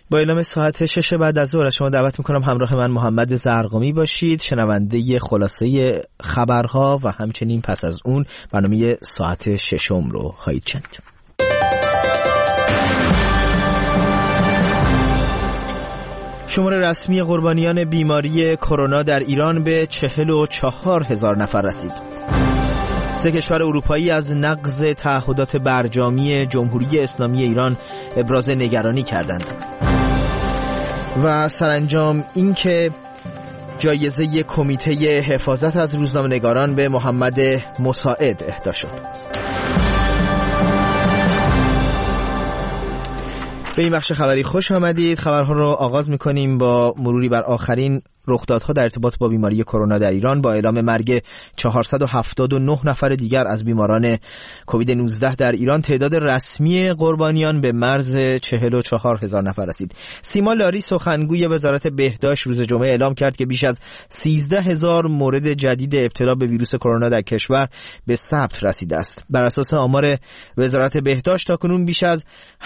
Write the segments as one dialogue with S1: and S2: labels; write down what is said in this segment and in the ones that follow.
S1: با اعلام ساعت 6 بعد از ظهر شما دعوت میکنم همراه من محمد زرقامی باشید، شنونده خلاصه خبرها و همچنین پس از اون برنامه ساعت 6 رو خواهید شنید. شمار رسمی قربانیان بیماری کرونا در ایران به 44,000 نفر رسید. 3 کشور اروپایی از نقض تعهدات برجامی جمهوری اسلامی ایران ابراز نگرانی کردند. و سرانجام اینکه جایزه کمیته حفاظت از روزنامه‌نگاران به محمد مساعد اهدا شد. به این بخش خبری خوش آمدید. خبرها رو آغاز می‌کنیم با مروری بر آخرین رخدادها در ارتباط با بیماری کرونا در ایران. با اعلام مرگ 479 نفر دیگر از بیماران کووید 19 در ایران، تعداد رسمی قربانیان به مرز 44,000 نفر رسید. سیما لاری سخنگوی وزارت بهداشت روز جمعه اعلام کرد که بیش از 13,000 مورد جدید ابتلا به ویروس کرونا در کشور به ثبت رسیده است. بر اساس آمار وزارت بهداشت تاکنون بیش از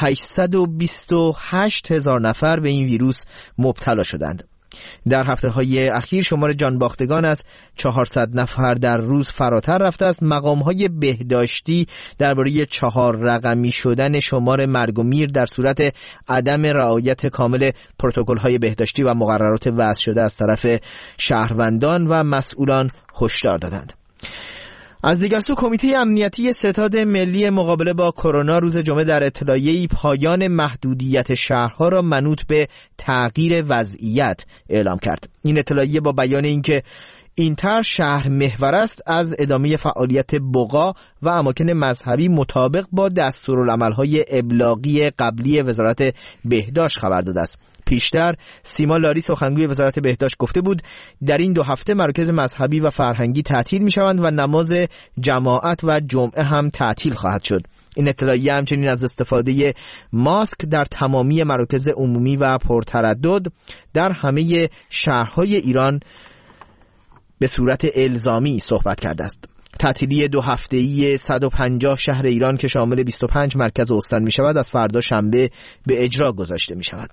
S1: 828,000 نفر به این ویروس مبتلا شدند. در هفته‌های اخیر شمار جانباختگان از 400 نفر در روز فراتر رفته است. مقام‌های بهداشتی درباره 4 رقمی شدن شمار مرگ و میر در صورت عدم رعایت کامل پروتکل‌های بهداشتی و مقررات وضع شده از طرف شهروندان و مسئولان هشدار دادند. از دیگر سو کمیته امنیتی ستاد ملی مقابله با کرونا روز جمعه در اطلاعیه‌ای پایان محدودیت شهرها را منوط به تغییر وضعیت اعلام کرد. این اطلاعیه با بیان اینکه این طرح شهر محور است، از ادامه فعالیت بقا و اماکن مذهبی مطابق با دستورالعمل‌های ابلاغی قبلی وزارت بهداشت خبر داده است. پیشتر سیما لاری سخنگوی وزارت بهداشت گفته بود در این 2 هفته مراکز مذهبی و فرهنگی تعطیل می شوند و نماز جماعت و جمعه هم تعطیل خواهد شد. این اطلاعیه همچنین از استفاده ماسک در تمامی مراکز عمومی و پرتردد در همه شهرهای ایران به صورت الزامی صحبت کرده است. تعطیلی 2 هفته‌ای 150 شهر ایران که شامل 25 مرکز استان می شود از فردا شنبه به اجرا گذاشته می شود.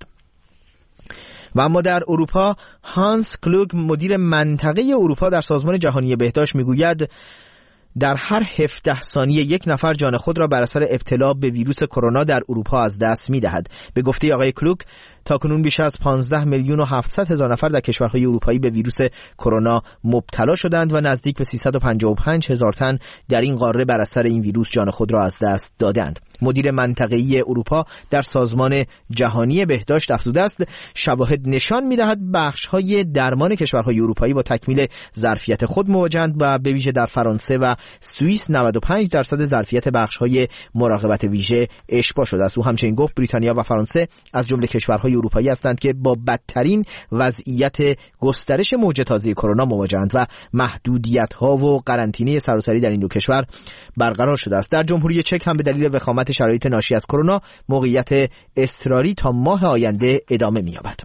S1: و اما در اروپا، هانس کلوگ مدیر منطقه اروپا در سازمان جهانی بهداشت میگوید در هر 17 ثانیه 1 نفر جان خود را بر اثر ابتلا به ویروس کرونا در اروپا از دست می‌دهد. به گفته آقای کلوگ تاکنون بیش از 15,700,000 نفر در کشورهای اروپایی به ویروس کرونا مبتلا شدند و نزدیک به 355,000 تن در این قاره بر اثر این ویروس جان خود را از دست دادند. مدیر منطقه‌ای اروپا در سازمان جهانی بهداشت افزوده است شواهد نشان می‌دهد بخش‌های درمان کشورهای اروپایی با تکمیل ظرفیت خود مواجهند و به ویژه در فرانسه و سوئیس 95% ظرفیت بخش‌های مراقبت ویژه اشباع شده است. او همچنین گفت بریتانیا و فرانسه از جمله کشورهای اروپایی هستند که با بدترین وضعیت گسترش موج تازه کرونا مواجهند و محدودیت‌ها و قرنطینه سراسری در این 2 کشور برقرار شده است. در جمهوری چک هم به دلیل وخامت شرایط ناشی از کرونا موقعیت اضطراری تا ماه آینده ادامه می‌یابد.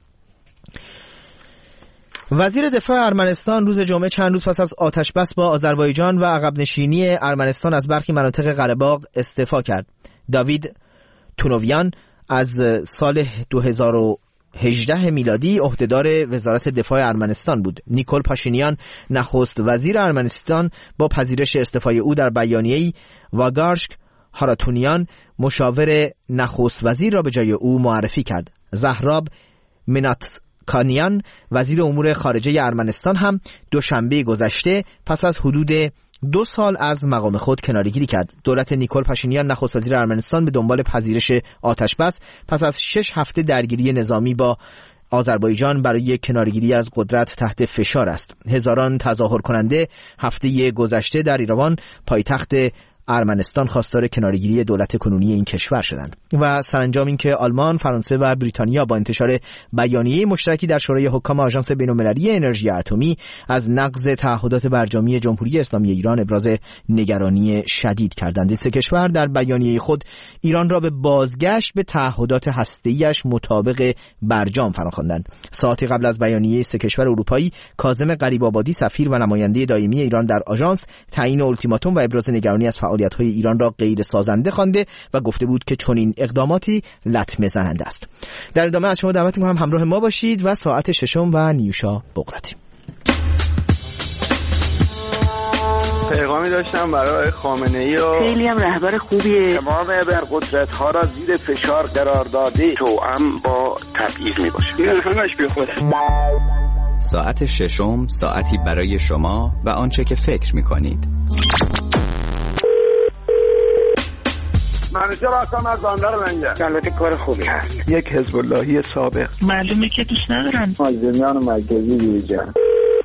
S1: وزیر دفاع ارمنستان روز جمعه چند روز پس از آتش‌بس با آذربایجان و عقب نشینی ارمنستان از برخی مناطق قره باغ استعفا کرد. داوید تونویان از سال 2018 میلادی عهدهدار وزارت دفاع ارمنستان بود. نیکول پاشینیان نخست وزیر ارمنستان با پذیرش استعفای او در بیانیه‌ای واگارشک هاراتونیان مشاور نخست وزیر را به جای او معرفی کرد. زهراب مناتکانیان وزیر امور خارجه ارمنستان هم دوشنبه گذشته پس از حدود 2 سال از مقام خود کناره‌گیری کرد. دولت نیکول پاشینیان نخست وزیر ارمنستان به دنبال پذیرش آتش‌بس پس از 6 هفته درگیری نظامی با آذربایجان برای کناره‌گیری از قدرت تحت فشار است. هزاران تظاهر کننده هفته گذشته در ایروان پایتخت ارمنستان خواستار کناره‌گیری دولت کنونی این کشور شدند. و سرانجام اینکه آلمان، فرانسه و بریتانیا با انتشار بیانیه مشترکی در شورای حکام آژانس بین‌المللی انرژی اتمی از نقض تعهدات برجامی جمهوری اسلامی ایران ابراز نگرانی شدید کردند. این 3 کشور در بیانیه خود ایران را به بازگشت به تعهدات هسته‌ایش مطابق برجام فراخواندند. ساعتی قبل از بیانیه 3 کشور اروپایی، کاظم غریب‌آبادی سفیر و نماینده دائمی ایران در آژانس تعیین اولتیماتوم و ابراز نگرانی از فعالیت‌های ایران را غیر سازنده خوانده و گفته بود که چنین اقداماتی لطمه زننده است. در ادامه از شما دعوت می‌کنم همراه ما باشید و ساعت ششم و نیوشا بقراتی.
S2: پیغامی داشتم برای خامنه‌ای و
S3: خیلی هم رهبر خوبیه.
S2: تمام قدرت‌ها را زیر فشار قرار داده توأم با تبعیض میباشه. این همش بی خوده.
S4: ساعت ششم، ساعتی برای شما و آنچه که فکر می‌کنید.
S2: منوچهر هستم از بندر منگل. البته کار خوبی هست. یک حزب اللهی سابق.
S3: معلومه که دوست ندارن.
S2: مازندران مرکزی بیرجان.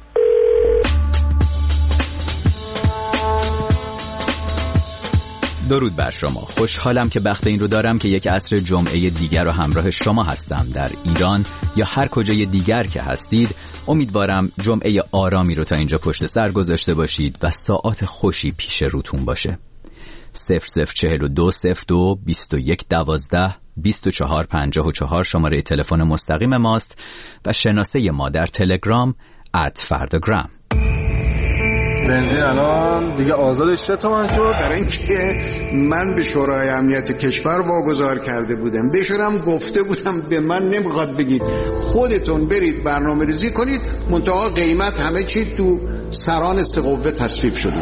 S4: درود بر شما. خوشحالم که بخت این رو دارم که یک عصر جمعه دیگر رو همراه شما هستم. در ایران یا هر کجای دیگر که هستید، امیدوارم جمعه آرامی رو تا اینجا پشت سر گذاشته باشید و ساعات خوشی پیش روتون باشه. 0042 02 21 12 24 54 شماره تلفن مستقیم ماست و شناسه ما در تلگرام @فرdagram.
S5: بنزین الان دیگه آزادش 3 تومن شد.
S6: در اینکه من به شورای امنیت کشور واگذار کرده بودم، بهشونم گفته بودم به من نمیخواد بگید، خودتون برید برنامه ریزی کنید، منتها قیمت همه چی تو سران سه قوه تصویب شده.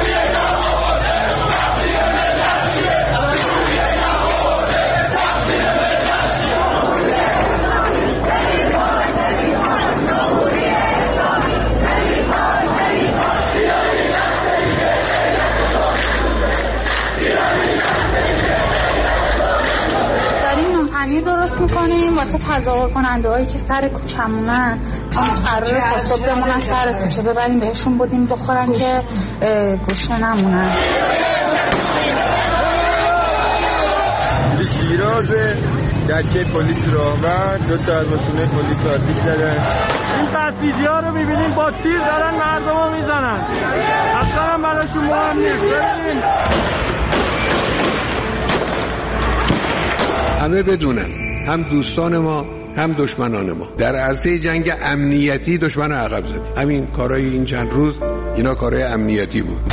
S7: درست میکنیم واسه تظاهر کننده هایی که سر کوچمونن، چون قراره تا صبح بمونن سر کوچه، ببریم بهشون بودیم بخورن که گوشه نمونن.
S2: شیراز دکه پلیس راهور 2 تا از ماشینای پلیس آتیش زدن. این بسیجی ها رو میبینیم با تیر دارن مردم رو میزنن، اصلا هم براشون مهم نیست. ببینیم
S8: همه بدونن، هم دوستان ما هم دشمنان ما در عرصه جنگ امنیتی دشمن عقب زد. همین کارهای این چند روز اینا کارهای امنیتی بود.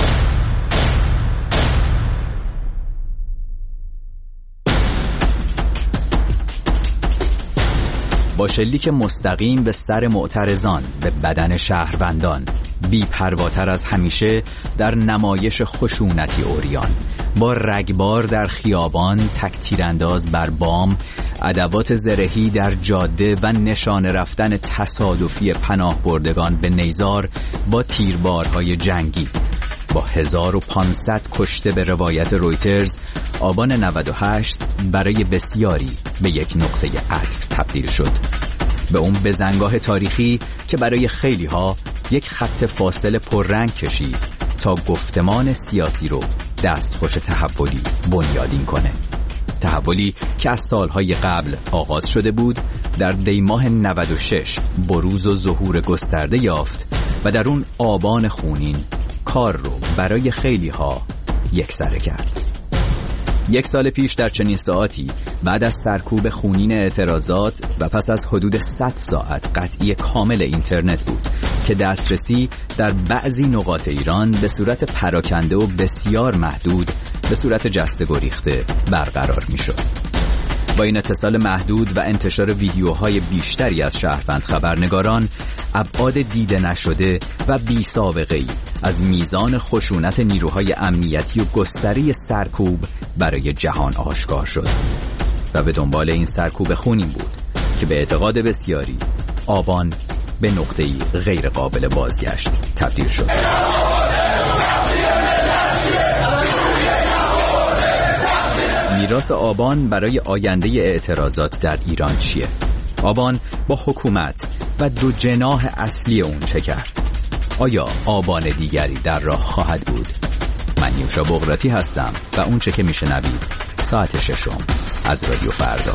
S4: با شلیک مستقیم به سر معترضان، به بدن شهروندان، بی پرواتر از همیشه در نمایش خشونتی عریان، با رگبار در خیابان، تک تیرانداز بر بام، ادوات زرهی در جاده و نشانه رفتن تصادفی پناه بردگان به نیزار با تیربارهای جنگی. با 1500 کشته به روایت رویترز، آبان 98 برای بسیاری به یک نقطه عطف تبدیل شد، به اون بزنگاه تاریخی که برای خیلی ها یک خط فاصله پررنگ کشید تا گفتمان سیاسی رو دستخوش تحولی بنیادین کنه. تحولی که از سالهای قبل آغاز شده بود، در دیماه 96 بروز و ظهور گسترده یافت و در اون آبان خونین کار رو برای خیلی ها یکسره کرد. 1 سال پیش در چنین ساعتی، بعد از سرکوب خونین اعتراضات و پس از حدود 100 ساعت قطعی کامل اینترنت بود که دسترسی در بعضی نقاط ایران به صورت پراکنده و بسیار محدود به صورت جسته گریخته برقرار می شد. با این اتصال محدود و انتشار ویدیوهای بیشتری از شهروند خبرنگاران، ابعاد دیده نشده و بی سابقه‌ای از میزان خشونت نیروهای امنیتی و گستری سرکوب برای جهان آشکار شد و به دنبال این سرکوب خونین بود که به اعتقاد بسیاری آبان به نقطه‌ای غیر قابل بازگشت تبدیل شد. میراث آبان برای آینده اعتراضات در ایران چیه؟ آبان با حکومت و 2 جناح اصلی اون چه کرد؟ آیا آبان دیگری در راه خواهد بود؟ من نیوشا بقراتی هستم و اون چه که میشنوید ساعت 6 از رادیو فردا.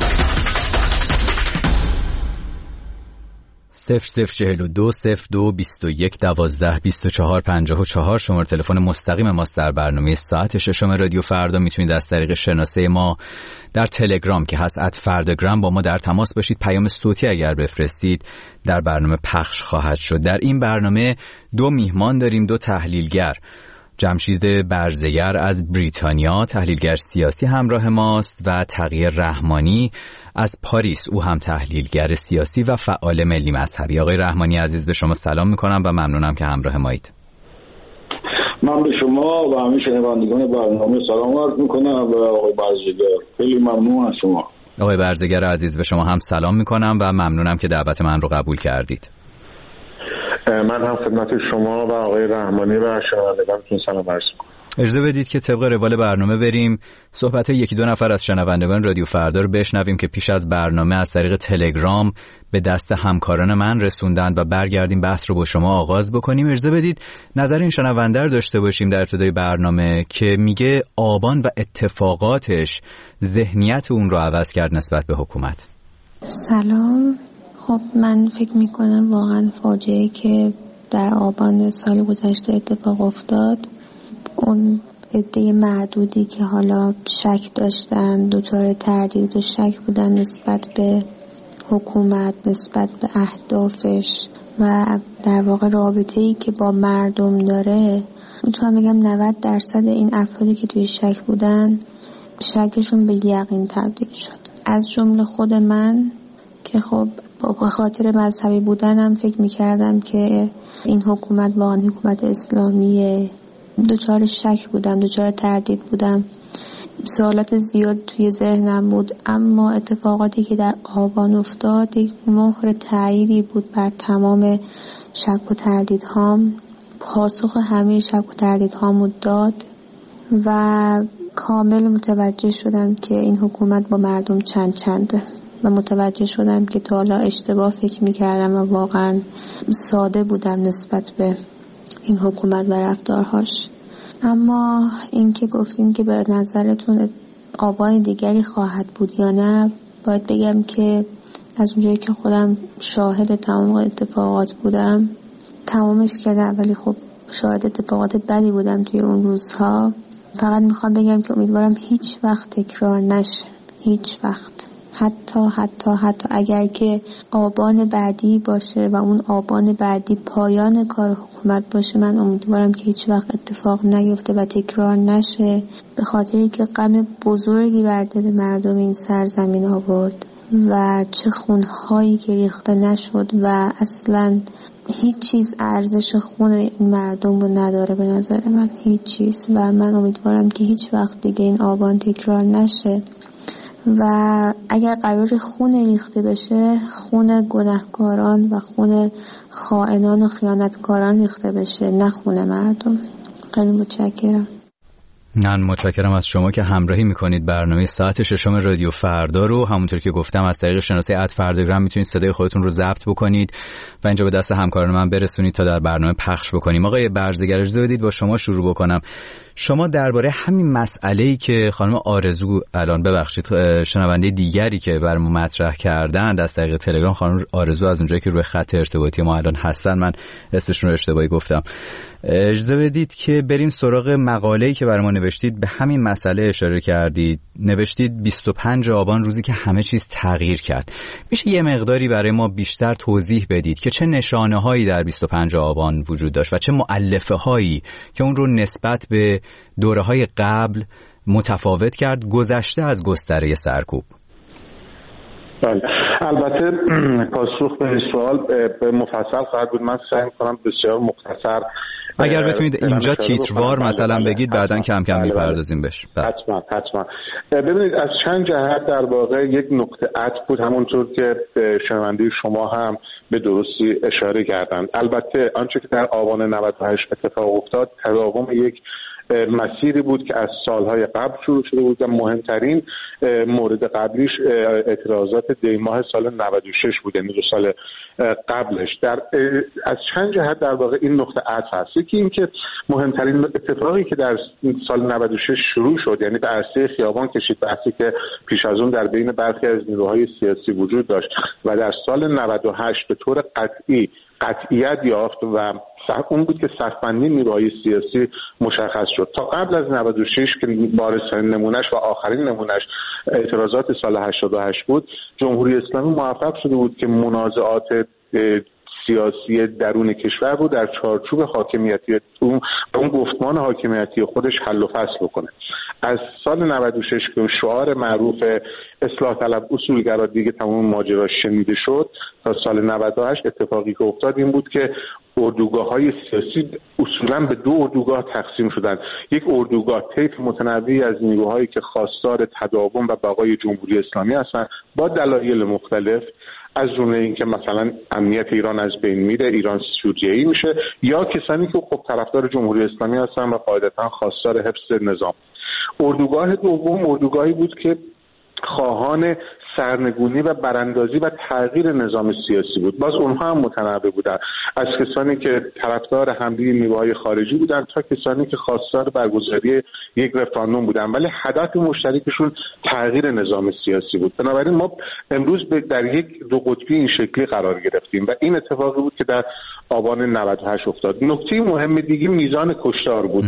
S4: 0042 02 21 12 24 54 شماره تلفن مستقیم ماست در برنامه ساعت 6 رادیو فردا. میتونید از طریق شناسه ما در تلگرام که هست @فرداگرام با ما در تماس باشید. پیام صوتی اگر بفرستید در برنامه پخش خواهد شد. در این برنامه 2 میهمان داریم، 2 تحلیلگر. جمشید برزگر از بریتانیا تحلیلگر سیاسی همراه ماست و تقی رحمانی از پاریس، او هم تحلیلگر سیاسی و فعال ملی مذهبی. آقای رحمانی عزیز به شما سلام میکنم و ممنونم که همراه مایید.
S9: من به شما و همه شنوندگان برنامه سلام عرض میکنم و آقای برزگر خیلی ممنون از شما.
S4: آقای برزگر عزیز به شما هم سلام میکنم و ممنونم که دعوت من رو قبول کردید.
S10: من هم خدمت شما و آقای رحمانی و شنوندگانتون سلام عرض میکنم.
S4: اجازه بدید که طبق روال برنامه بریم صحبت یکی دو نفر از شنوندگان رادیو فردا رو بشنویم که پیش از برنامه از طریق تلگرام به دست همکاران من رسوندن و برگردیم بحث رو با شما آغاز بکنیم. اجازه بدید نظر این شنونده رو داشته باشیم در ابتدای برنامه که میگه آبان و اتفاقاتش ذهنیت اون رو عوض کرد نسبت به حکومت.
S11: سلام. خب من فکر میکنم واقعا فاجعه‌ای که در آبان سال گذشته اتفاق افتاد، اون عده معدودی که حالا شک داشتن، دچار تردید و شک بودن نسبت به حکومت، نسبت به اهدافش و در واقع رابطه‌ای که با مردم داره، میتونم بگم 90% این افرادی که توی شک بودن شکشون به یقین تبدیل شد. از جمله خود من که خب به خاطر مذهبی بودنم فکر میکردم که این حکومت واقعا حکومت اسلامیه، دچار شک بودم، دچار تردید بودم، سوالات زیاد توی ذهنم بود. اما اتفاقاتی که در آبان افتاد یک مهر تأییدی بود بر تمام شک و تردیدهام، پاسخ همه شک و تردیدهامو داد و کامل متوجه شدم که این حکومت با مردم چنده و متوجه شدم که تا حالا اشتباه فکر میکردم و واقعا ساده بودم نسبت به این حکومت و رفتارهاش. اما این که گفتین که به نظرتون آبان دیگری خواهد بود یا نه، باید بگم که از اونجایی که خودم شاهد تمام اتفاقات بودم، تمامش که نه، ولی خب شاهد اتفاقات بدی بودم توی اون روزها. فقط میخوام بگم که امیدوارم هیچ وقت تکرار نشه، هیچ وقت. حتی اگر که آبان بعدی باشه و اون آبان بعدی پایان کار حکومت باشه، من امیدوارم که هیچ وقت اتفاق نیفته و تکرار نشه، به خاطری که غم بزرگی بر دل مردم این سرزمین آورد و چه خونهایی که ریخته نشد و اصلا هیچ چیز ارزش خون این مردم رو نداره به نظر من، هیچ چیز. و من امیدوارم که هیچ وقت دیگه این آبان تکرار نشه و اگر قرار خون ریخته بشه، خون گناهکاران و خون خائنان و خیانتکاران ریخته بشه، نه خون مردم. خیلی متشکرم.
S4: من متشکرم از شما که همراهی میکنید برنامه ساعت 6 رادیو فردا رو. همونطور که گفتم از طریق شناسه @فرداگرام میتونید صدای خودتون رو ضبط بکنید و اینجا به دست همکاران من برسونید تا در برنامه پخش بکنیم. آقای برزگر اجازه بدید با شما شروع بکنم. شما درباره همین مسئله‌ای که خانم آرزو الان، ببخشید شنونده دیگری که برام مطرح کردن از طریق تلگرام، خانم آرزو از اونجایی که روی خط ارتباطی ما الان هستن، من اسمشون رو اشتباهی گفتم، اجازه بدید که بریم سراغ مقاله‌ای که برام نوشتید. به همین مسئله اشاره کردید، نوشتید 25 آبان روزی که همه چیز تغییر کرد. میشه یه مقداری برای ما بیشتر توضیح بدید که چه نشانه‌هایی در 25 آبان وجود داشت و چه مؤلفه‌هایی که اون رو نسبت به دوره‌های قبل متفاوت کرد، گذشته از گستره سرکوب؟
S10: بله، البته پاسخ به این سوال به مفصل خواهد بود. من سعی می‌کنم بسیار مختصر،
S4: اگر بتونید اینجا تیتروار مثلا بگید، بعداً کم کم می‌پردازیم بهش.
S10: حتما. ببینید از چند جهت در واقع یک نقطه عطف بود، همونطور که شنونده شما هم به درستی اشاره کردند. البته آنچه که در آبان 98 اتفاق افتاد تداوم یک مسیری بود که از سالهای قبل شروع شده بود و مهمترین مورد قبلیش اعتراضات دیماه سال 96 بود، یعنی 2 سال قبلش. از چند جهت در واقع این نقطه عطف هست. یکی این که مهمترین اتفاقی که در سال 96 شروع شد، یعنی به عرصه خیابان کشید، بحثی که پیش از اون در بین برخی از نیروهای سیاسی وجود داشت و در سال 98 به طور قطعیت یافت و اون بود که صف‌بندی نیروهای سیاسی مشخص شد. تا قبل از 96 که بارزترین نمونش و آخرین نمونش اعتراضات سال 88 بود، جمهوری اسلامی موفق شده بود که منازعات سیاسی درون کشور رو در چارچوب حاکمیتی اون گفتمان حاکمیتی خودش حل و فصل بکنه. از سال 96 که شعار معروف اصلاح طلب اصولگرا دیگه تمام ماجرا شنیده شد تا سال 98 اتفاقی که افتاد این بود که اردوگاه‌های سیاسی اصولاً به 2 اردوگاه تقسیم شدند. یک اردوگاه طیف متنوعی از نیروهایی که خواستار تداوم و بقای جمهوری اسلامی هستند با دلایل مختلف، از جمله اینکه مثلا امنیت ایران از بین میره، ایران سوریه‌ای میشه، یا کسانی که خب طرفدار جمهوری اسلامی هستن و قاعدتاً خواستار حفظ نظام. اردوگاه دوم اردوگاهی بود که خواهان سرنگونی و براندازی و تغییر نظام سیاسی بود. باز اونها هم متنوع بودن، از کسانی که طرفدار حمله نیروهای خارجی بودن تا کسانی که خواستار برگزاری یک رفراندوم بودن، ولی هدف مشترکشون تغییر نظام سیاسی بود. بنابراین ما امروز در یک 2 قطبی این شکلی قرار گرفتیم و این اتفاقی بود که در آبان 98 افتاد. نکته مهم دیگه میزان کشتار بود.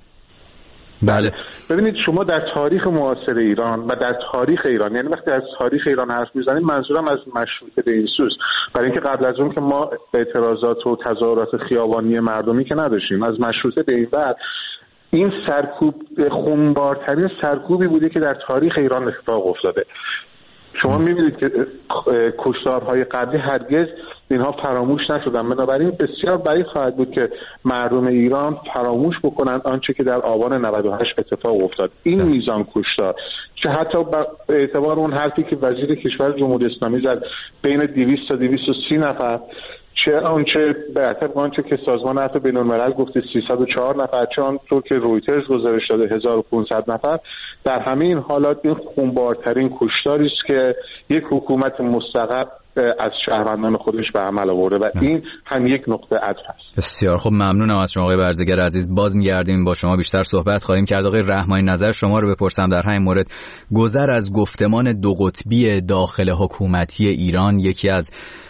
S4: بله.
S10: ببینید شما در تاریخ معاصر ایران و در تاریخ ایران، یعنی وقتی از تاریخ ایران حرف میزنیم منظورم از مشروطه به این سوست، برای اینکه قبل از اون که ما اعتراضات و تظاهرات خیابانی مردمی که نداشتیم، از مشروطه به این بعد این سرکوب خونبارترین سرکوبی بوده که در تاریخ ایران اتفاق افتاده. شما می‌بینید که کشتارهای قبلی هرگز اینها فراموش نشدن. بنابراین بسیار بعید خواهد بود که مردم ایران فراموش بکنند آنچه که در آبان 98 اتفاق افتاد. این میزان کشتار که حتی به اعتبار اون حرفی که وزیر کشور جمهوری اسلامی زد بین 200 تا 230 نفر، چه آنچه به طبق آنچه که سازمان عفو بین‌الملل گفته 304 نفر، چه آنطور که رویترز گزارش داده 1500 نفر، در همه این حالات این خونبارترین کشتاری است که یک حکومت مستقل از شهروندان خودش به عمل آورده و این هم یک نقطه عطف است.
S4: بسیار خب، ممنونم از شما آقای برزگر عزیز. باز می‌گردیم با شما بیشتر صحبت خواهیم کرد. آقای رحمانی، نظر شما رو بپرسم در همین مورد. گذر از گفتمان 2 قطبی داخل حکومتی ایران یکی از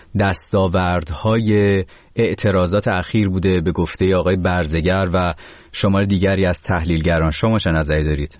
S4: دستاوردهای اعتراضات اخیر بوده به گفته آقای برزگر و شمار دیگری از تحلیلگران. شما چه نظری دارید؟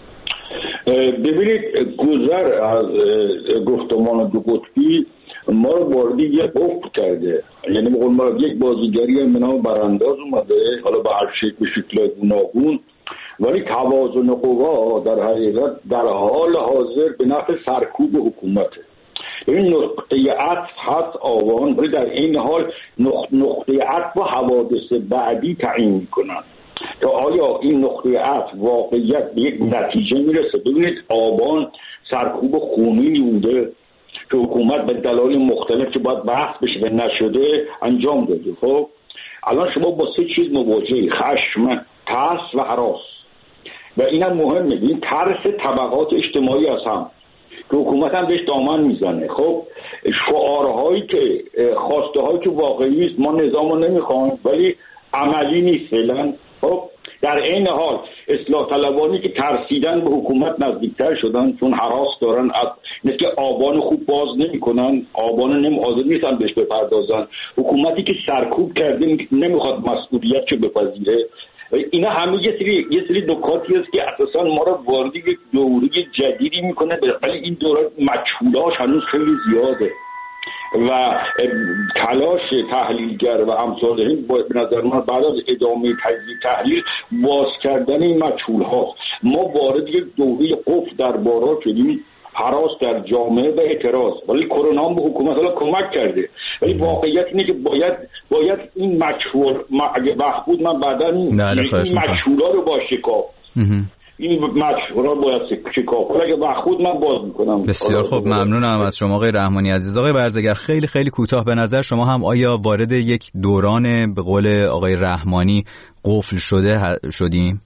S9: ببینید، گذر از گفتمان 2 قطبی ما رو وارد یک افق کرده. یعنی بقول ما یک بازیگری هم به نام برانداز اومده، حالا به هر شکل گوناگون، ولی توازن قوا در حقیقت در حال حاضر به نفع سرکوب حکومته. این نقطه عطف هست آوان، ولی در این حال نقطه عطف و حوادث بعدی تعیین میکنن که آیا این نقطه عطف واقعیت به یک نتیجه میرسه. ببینید آبان سرکوب خونینی بوده که حکومت به دلایل مختلف که باید بحث بشه و نشده انجام داده. خب الان شما با 3 چیز مواجهی: خشم، ترس و هراس. و اینم مهمه، این ترس طبقات اجتماعی از هم که حکومت هم بهش دامن میزنه. خب شعارهایی که خواسته هایی که واقعی است، ما نظام رو نمیخوایم ولی عملی نیست فعلا. خب در این حال اصلاح طلبانی که ترسیدن به حکومت نزدیکتر شدن چون هراس دارن، مثل آبان خوب باز نمیکنن، آبان حاضر نیستن بهش بپردازن. حکومتی که سرکوب کرده نمیخواد مسئولیت چه بپذیره. اینا همه یه سری نکاتی است که اساسا ما رو وارد یک دوره جدیدی میکنه، ولی این دوره مجهولاش هنوز خیلی زیاده و تلاش تحلیلگر و امثال این به نظر من بعد از ادامه تحلیل باز کردن این مجهول هاست. ما وارد یک دوره قفل در بارا شدیم، هراس در جامعه و اعتراض، ولی کرونا به حکومت حالا کمک کرده. ولی واقعیت اینه که باید این مجهول، اگه وقت بود من بعدا این مجهولا رو با شکاف این مجهولا باید شکاف، اگه وقت بود من باز میکنم.
S4: بسیار خوب، ممنونم از شما آقای رحمانی عزیز. آقای برزگر، خیلی خیلی کوتاه، به نظر شما هم آیا وارد یک دوران به قول آقای رحمانی قفل شدیم؟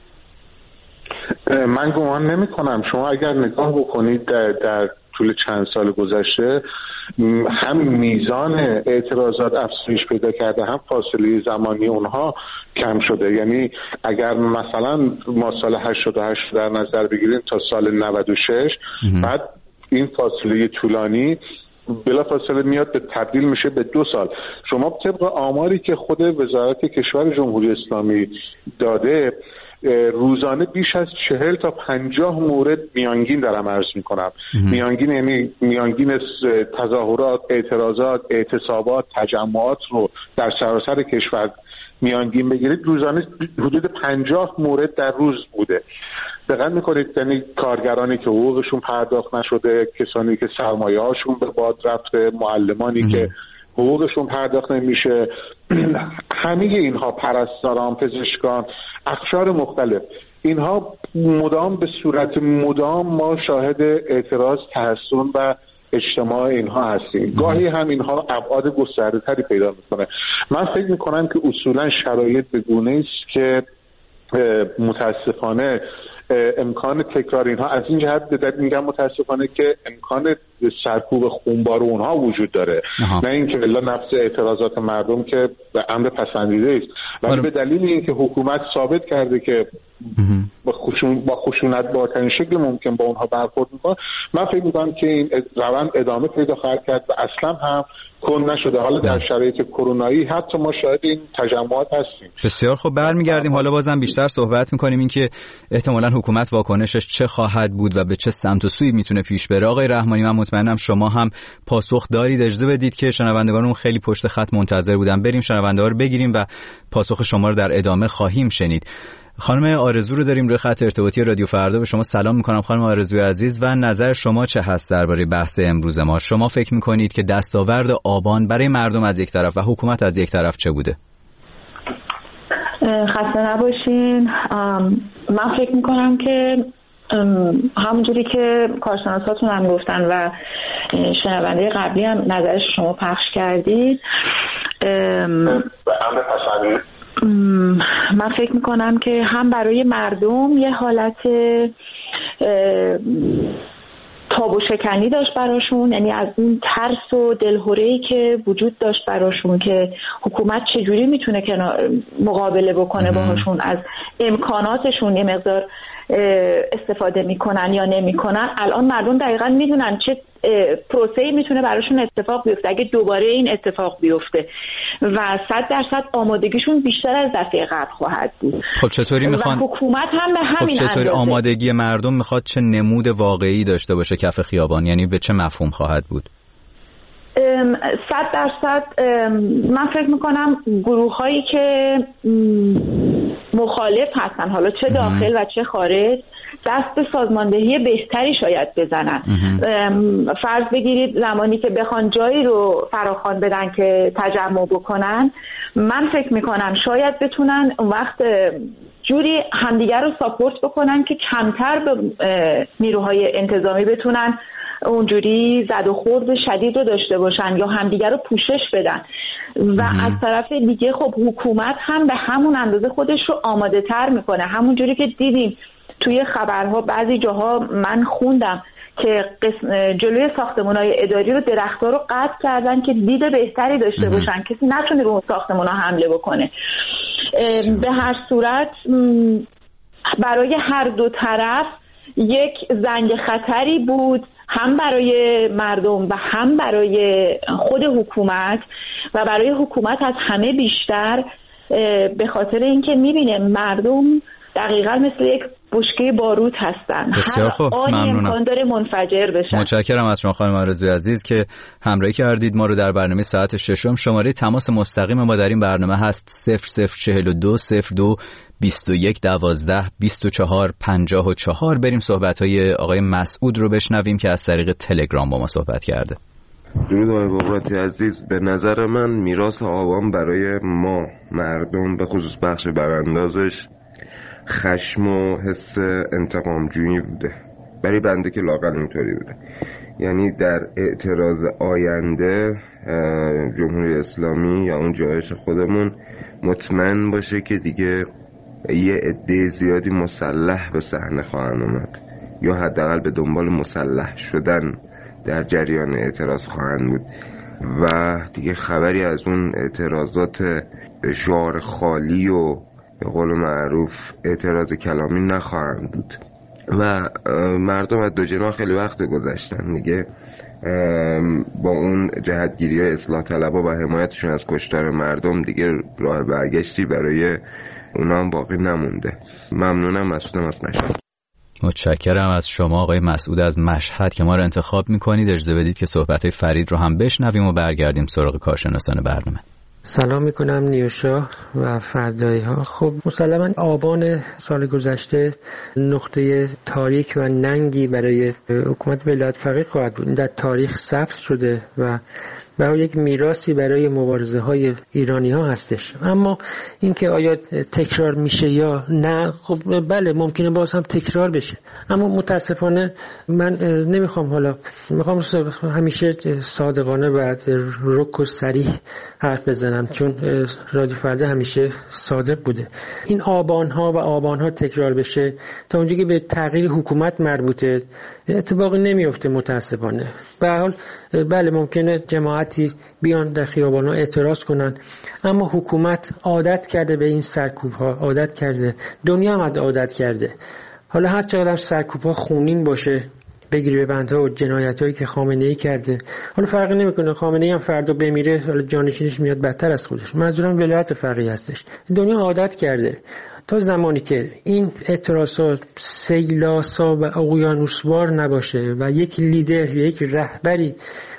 S10: من گمان نمی کنم. شما اگر نگاه بکنید در طول چند سال گذشته هم میزان اعتراضات افزایش پیدا کرده، هم فاصله زمانی اونها کم شده. یعنی اگر مثلا ما سال 88 در نظر بگیریم تا سال 96 بعد این فاصله طولانی بلا فاصله میاد به تبدیل میشه به 2 سال. شما طبق آماری که خود وزارت کشور جمهوری اسلامی داده روزانه بیش از 40 تا 50 مورد میانگین دارم عرض میکنم. میانگین یعنی میانگین تظاهرات، اعتراضات، اعتصابات، تجمعات رو در سراسر کشور میانگین بگیرید، روزانه حدود 50 مورد در روز بوده. دقت میکنید یعنی کارگرانی که حقوقشون پرداخت نشده، کسانی که سرمایه هاشون به باد رفته، معلمانی که حقوقشون پرداخت نمیشه، همه اینها، پرستاران، پزشکان، اقشار مختلف، اینها مدام به صورت مدام ما شاهد اعتراض، تحصن و اجتماع اینها هستیم. گاهی هم اینها ابعاد گسترده‌تری پیدا میکنه. من فکر میکنم که اصولا شرایط به گونه است که متاسفانه امکان تکرار اینها از این جهت میگم متاسفانه که امکان سرکوب خونبار اونها وجود داره. نه اینکه الا نفس اعتراضات مردم که به امر پسندیده است، ولی به دلیل اینکه حکومت ثابت کرده که با خشونت با ترین شکل ممکن با اونها برخورد میکنه، من فکر میکنم که این روند ادامه پیدا خواهد کرد و اصلا هم کند نشده. حالا در شرایط کرونایی حتی ما شاهد این تجمعات هستیم.
S4: بسیار خب، برمیگردیم حالا بازم بیشتر صحبت میکنیم اینکه احتمالاً حکومت واکنشش چه خواهد بود و به چه سمت و سوی میتونه پیش بره. آقای رحمانی، من مطمئنم شما هم پاسخ دارید. اجازه بدید که شنوندگانمون خیلی پشت خط منتظر بودن، بریم شنونده ها رو بگیریم و پاسخ شما رو در ادامه خواهیم شنید. خانم آرزو رو داریم روی خط ارتباطی رادیو فردا. به شما سلام میکنم خانم آرزوی عزیز و نظر شما چه هست درباره بحث امروز ما؟ شما فکر میکنید که دستاورد آبان برای مردم از یک طرف و حکومت از یک طرف چه بوده؟
S3: خسته نباشین. من فکر میکنم که همونجوری که کارشناساتون هم گفتن و شنونده قبلی هم نظرش شما پخش کردید، من فکر میکنم که هم برای مردم یه حالت تاب و شکنی داشت براشون، یعنی از این ترس و دلهره‌ای که وجود داشت براشون که حکومت چجوری میتونه مقابله بکنه باهاشون، از امکاناتشون یه مقدار استفاده میکنن یا نمیکنن. الان مردم دقیقاً میدونن چه پروسه‌ای میتونه براشون اتفاق بیفته اگه دوباره این اتفاق بیفته و 100% آمادگیشون بیشتر از دفعه قبل خواهد بود.
S4: خب چطوری میخوان
S3: حکومت هم به همین
S4: خب چطوری
S3: اندازه
S4: آمادگی مردم میخواد چه نمود واقعی داشته باشه کف خیابان؟ یعنی به چه مفهوم خواهد بود؟
S3: 100% من فکر میکنم گروه هایی که مخالف هستن، حالا چه داخل و چه خارج، دست به سازماندهی بهتری شاید بزنن. فرض بگیرید زمانی که بخوان جایی رو فراخوان بدن که تجمع بکنن، من فکر میکنم شاید بتونن اون وقت جوری همدیگر رو ساپورت بکنن که کمتر به نیروهای انتظامی بتونن اونجوری زد و خورد شدید رو داشته باشن یا همدیگر رو پوشش بدن. و از طرف دیگه خب حکومت هم به همون اندازه خودش رو آماده تر میکنه. همونجوری که دیدیم توی خبرها بعضی جاها من خوندم که جلوی ساختمان‌های اداری رو درخت‌ها رو قطع کردن که دید بهتری داشته باشن، کسی نتونه به اون ساختمان‌ها حمله بکنه. به هر صورت برای هر دو طرف یک زنگ خطری بود، هم برای مردم و هم برای خود حکومت و برای حکومت از همه بیشتر، به خاطر اینکه می‌بینه مردم دقیقاً مثل یک بشکه باروت هستن،
S4: هر آنی
S3: امکان داره منفجر بشن.
S4: متشکرم از شما خانم آرزوی عزیز که همراهی کردید ما رو در برنامه ساعت 6. شماره تماس مستقیم ما در این برنامه هست 0042 02 21 12 24 54. بریم صحبت‌های آقای مسعود رو بشنویم که از طریق تلگرام با ما صحبت کرده.
S12: درود آقای بابراتی عزیز. به نظر من میراث آبان برای ما مردم به خصوص بخش براندازش خشم و حس انتقامجویی بوده. برای بنده که لااقل اینطوری بوده. یعنی در اعتراض آینده جمهوری اسلامی یا اون جایش خودمون مطمئن باشه که دیگه یه عده زیادی مسلح به صحنه خواهند اومد یا حداقل به دنبال مسلح شدن در جریان اعتراض خواهند بود و دیگه خبری از اون اعتراضات ژار خالی و به قول معروف اعتراض کلامی نخواهند بود و مردم از دو جناح خیلی وقت گذشتن دیگه با اون جهتگیری اصلاح طلبها و حمایتشون از کشتار مردم دیگه راه برگشتی برای اونا هم باقی نمونده. ممنونم. مسعودم از مشهد.
S4: متشکرم از شما آقای مسعود از مشهد که ما رو انتخاب میکنید. اجازه بدید که صحبت‌های فرید رو هم بشنویم و برگردیم سراغ کارشناسان برنامه.
S13: سلام میکنم نیوشا و فردایی ها. خب مسلماً آبان سال گذشته نقطه تاریک و ننگی برای حکومت ولایت فقیه خواهد بود. در تاریخ ثبت شده و یک میراثی برای مبارزه های ایرانی ها هستش. اما اینکه آیا تکرار میشه یا نه، خب بله ممکنه باز هم تکرار بشه، اما متاسفانه من میخوام همیشه صادقانه و رک و صریح حرف بزنم، چون رادیو فردا همیشه صادق بوده. این آبان ها تکرار بشه تا اونجایی که به تغییر حکومت مربوطه اتفاقی نمیفته متاسفانه. به هر حال بله ممکنه جماعتی بیان در خیابان‌ها اعتراض کنن، اما حکومت عادت کرده به این سرکوب‌ها، عادت کرده، دنیا هم عادت کرده. حالا هر چقدر سرکوب‌ها خونین باشه، بگیری به بندها و جنایتایی که خامنه‌ای کرده، حالا فرقی نمیکنه خامنه‌ای هم فردا بمیره، حالا جانشینش میاد بدتر از خودش. منظورم ولایت فقیه هستش. دنیا عادت کرده. تا زمانی که این اعتراضات سیلاسا و اقیانوسوار نباشه و یک لیدر، یک رهبری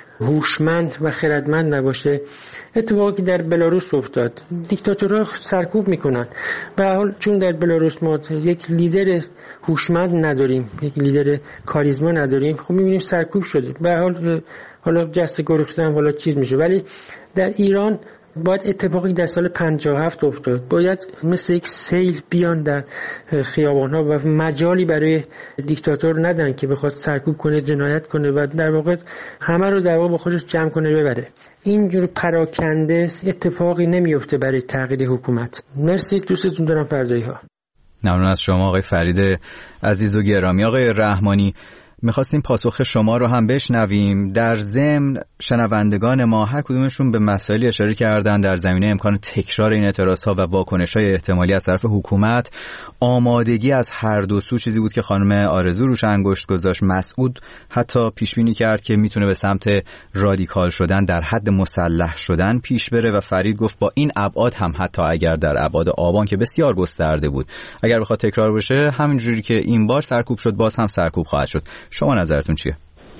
S13: هوشمند و خردمند نباشه، اتفاقی در بلاروس افتاد. دیکتاتورها سرکوب میکنن. به هر حال چون در بلاروس ما یک لیدر هوشمند نداریم، یک لیدر کاریزما نداریم، خب میبینیم سرکوب شده. به هر حال حالا جست گریختن حالا چیز میشه، ولی در ایران باید اتفاقی در سال 57 افتاد. باید مثل یک سیل بیان در خیابان‌ها و مجالی برای دیکتاتور ندن که بخواد سرکوب کنه، جنایت کنه و در واقع همه رو در واقع با خودش جمع کنه ببره. اینجور پراکنده اتفاقی نمیفته برای تغییر حکومت. مرسی، دوستتون دارم فردایی ها.
S4: ممنون از شما آقای فرید عزیز و گرامی. آقای رحمانی، میخواستیم پاسخ شما رو هم بشنویم. در ضمن شنوندگان ما هر کدومشون به مسائلی اشاره کردن در زمینه امکان تکرار این اعتراضها و واکنش‌های احتمالی از طرف حکومت. آمادگی از هر دو سو چیزی بود که خانم آرزو روش انگشت گذاشت. مسعود حتی پیش بینی کرد که میتونه به سمت رادیکال شدن در حد مسلح شدن پیش بره و فرید گفت با این ابعاد هم حتی اگر در ابعاد آبان که بسیار گسترده بود اگر بخواد تکرار بشه همینجوری که این بار سرکوب شد باز هم سرکوب خواهد شد. شما نظرتون چیه؟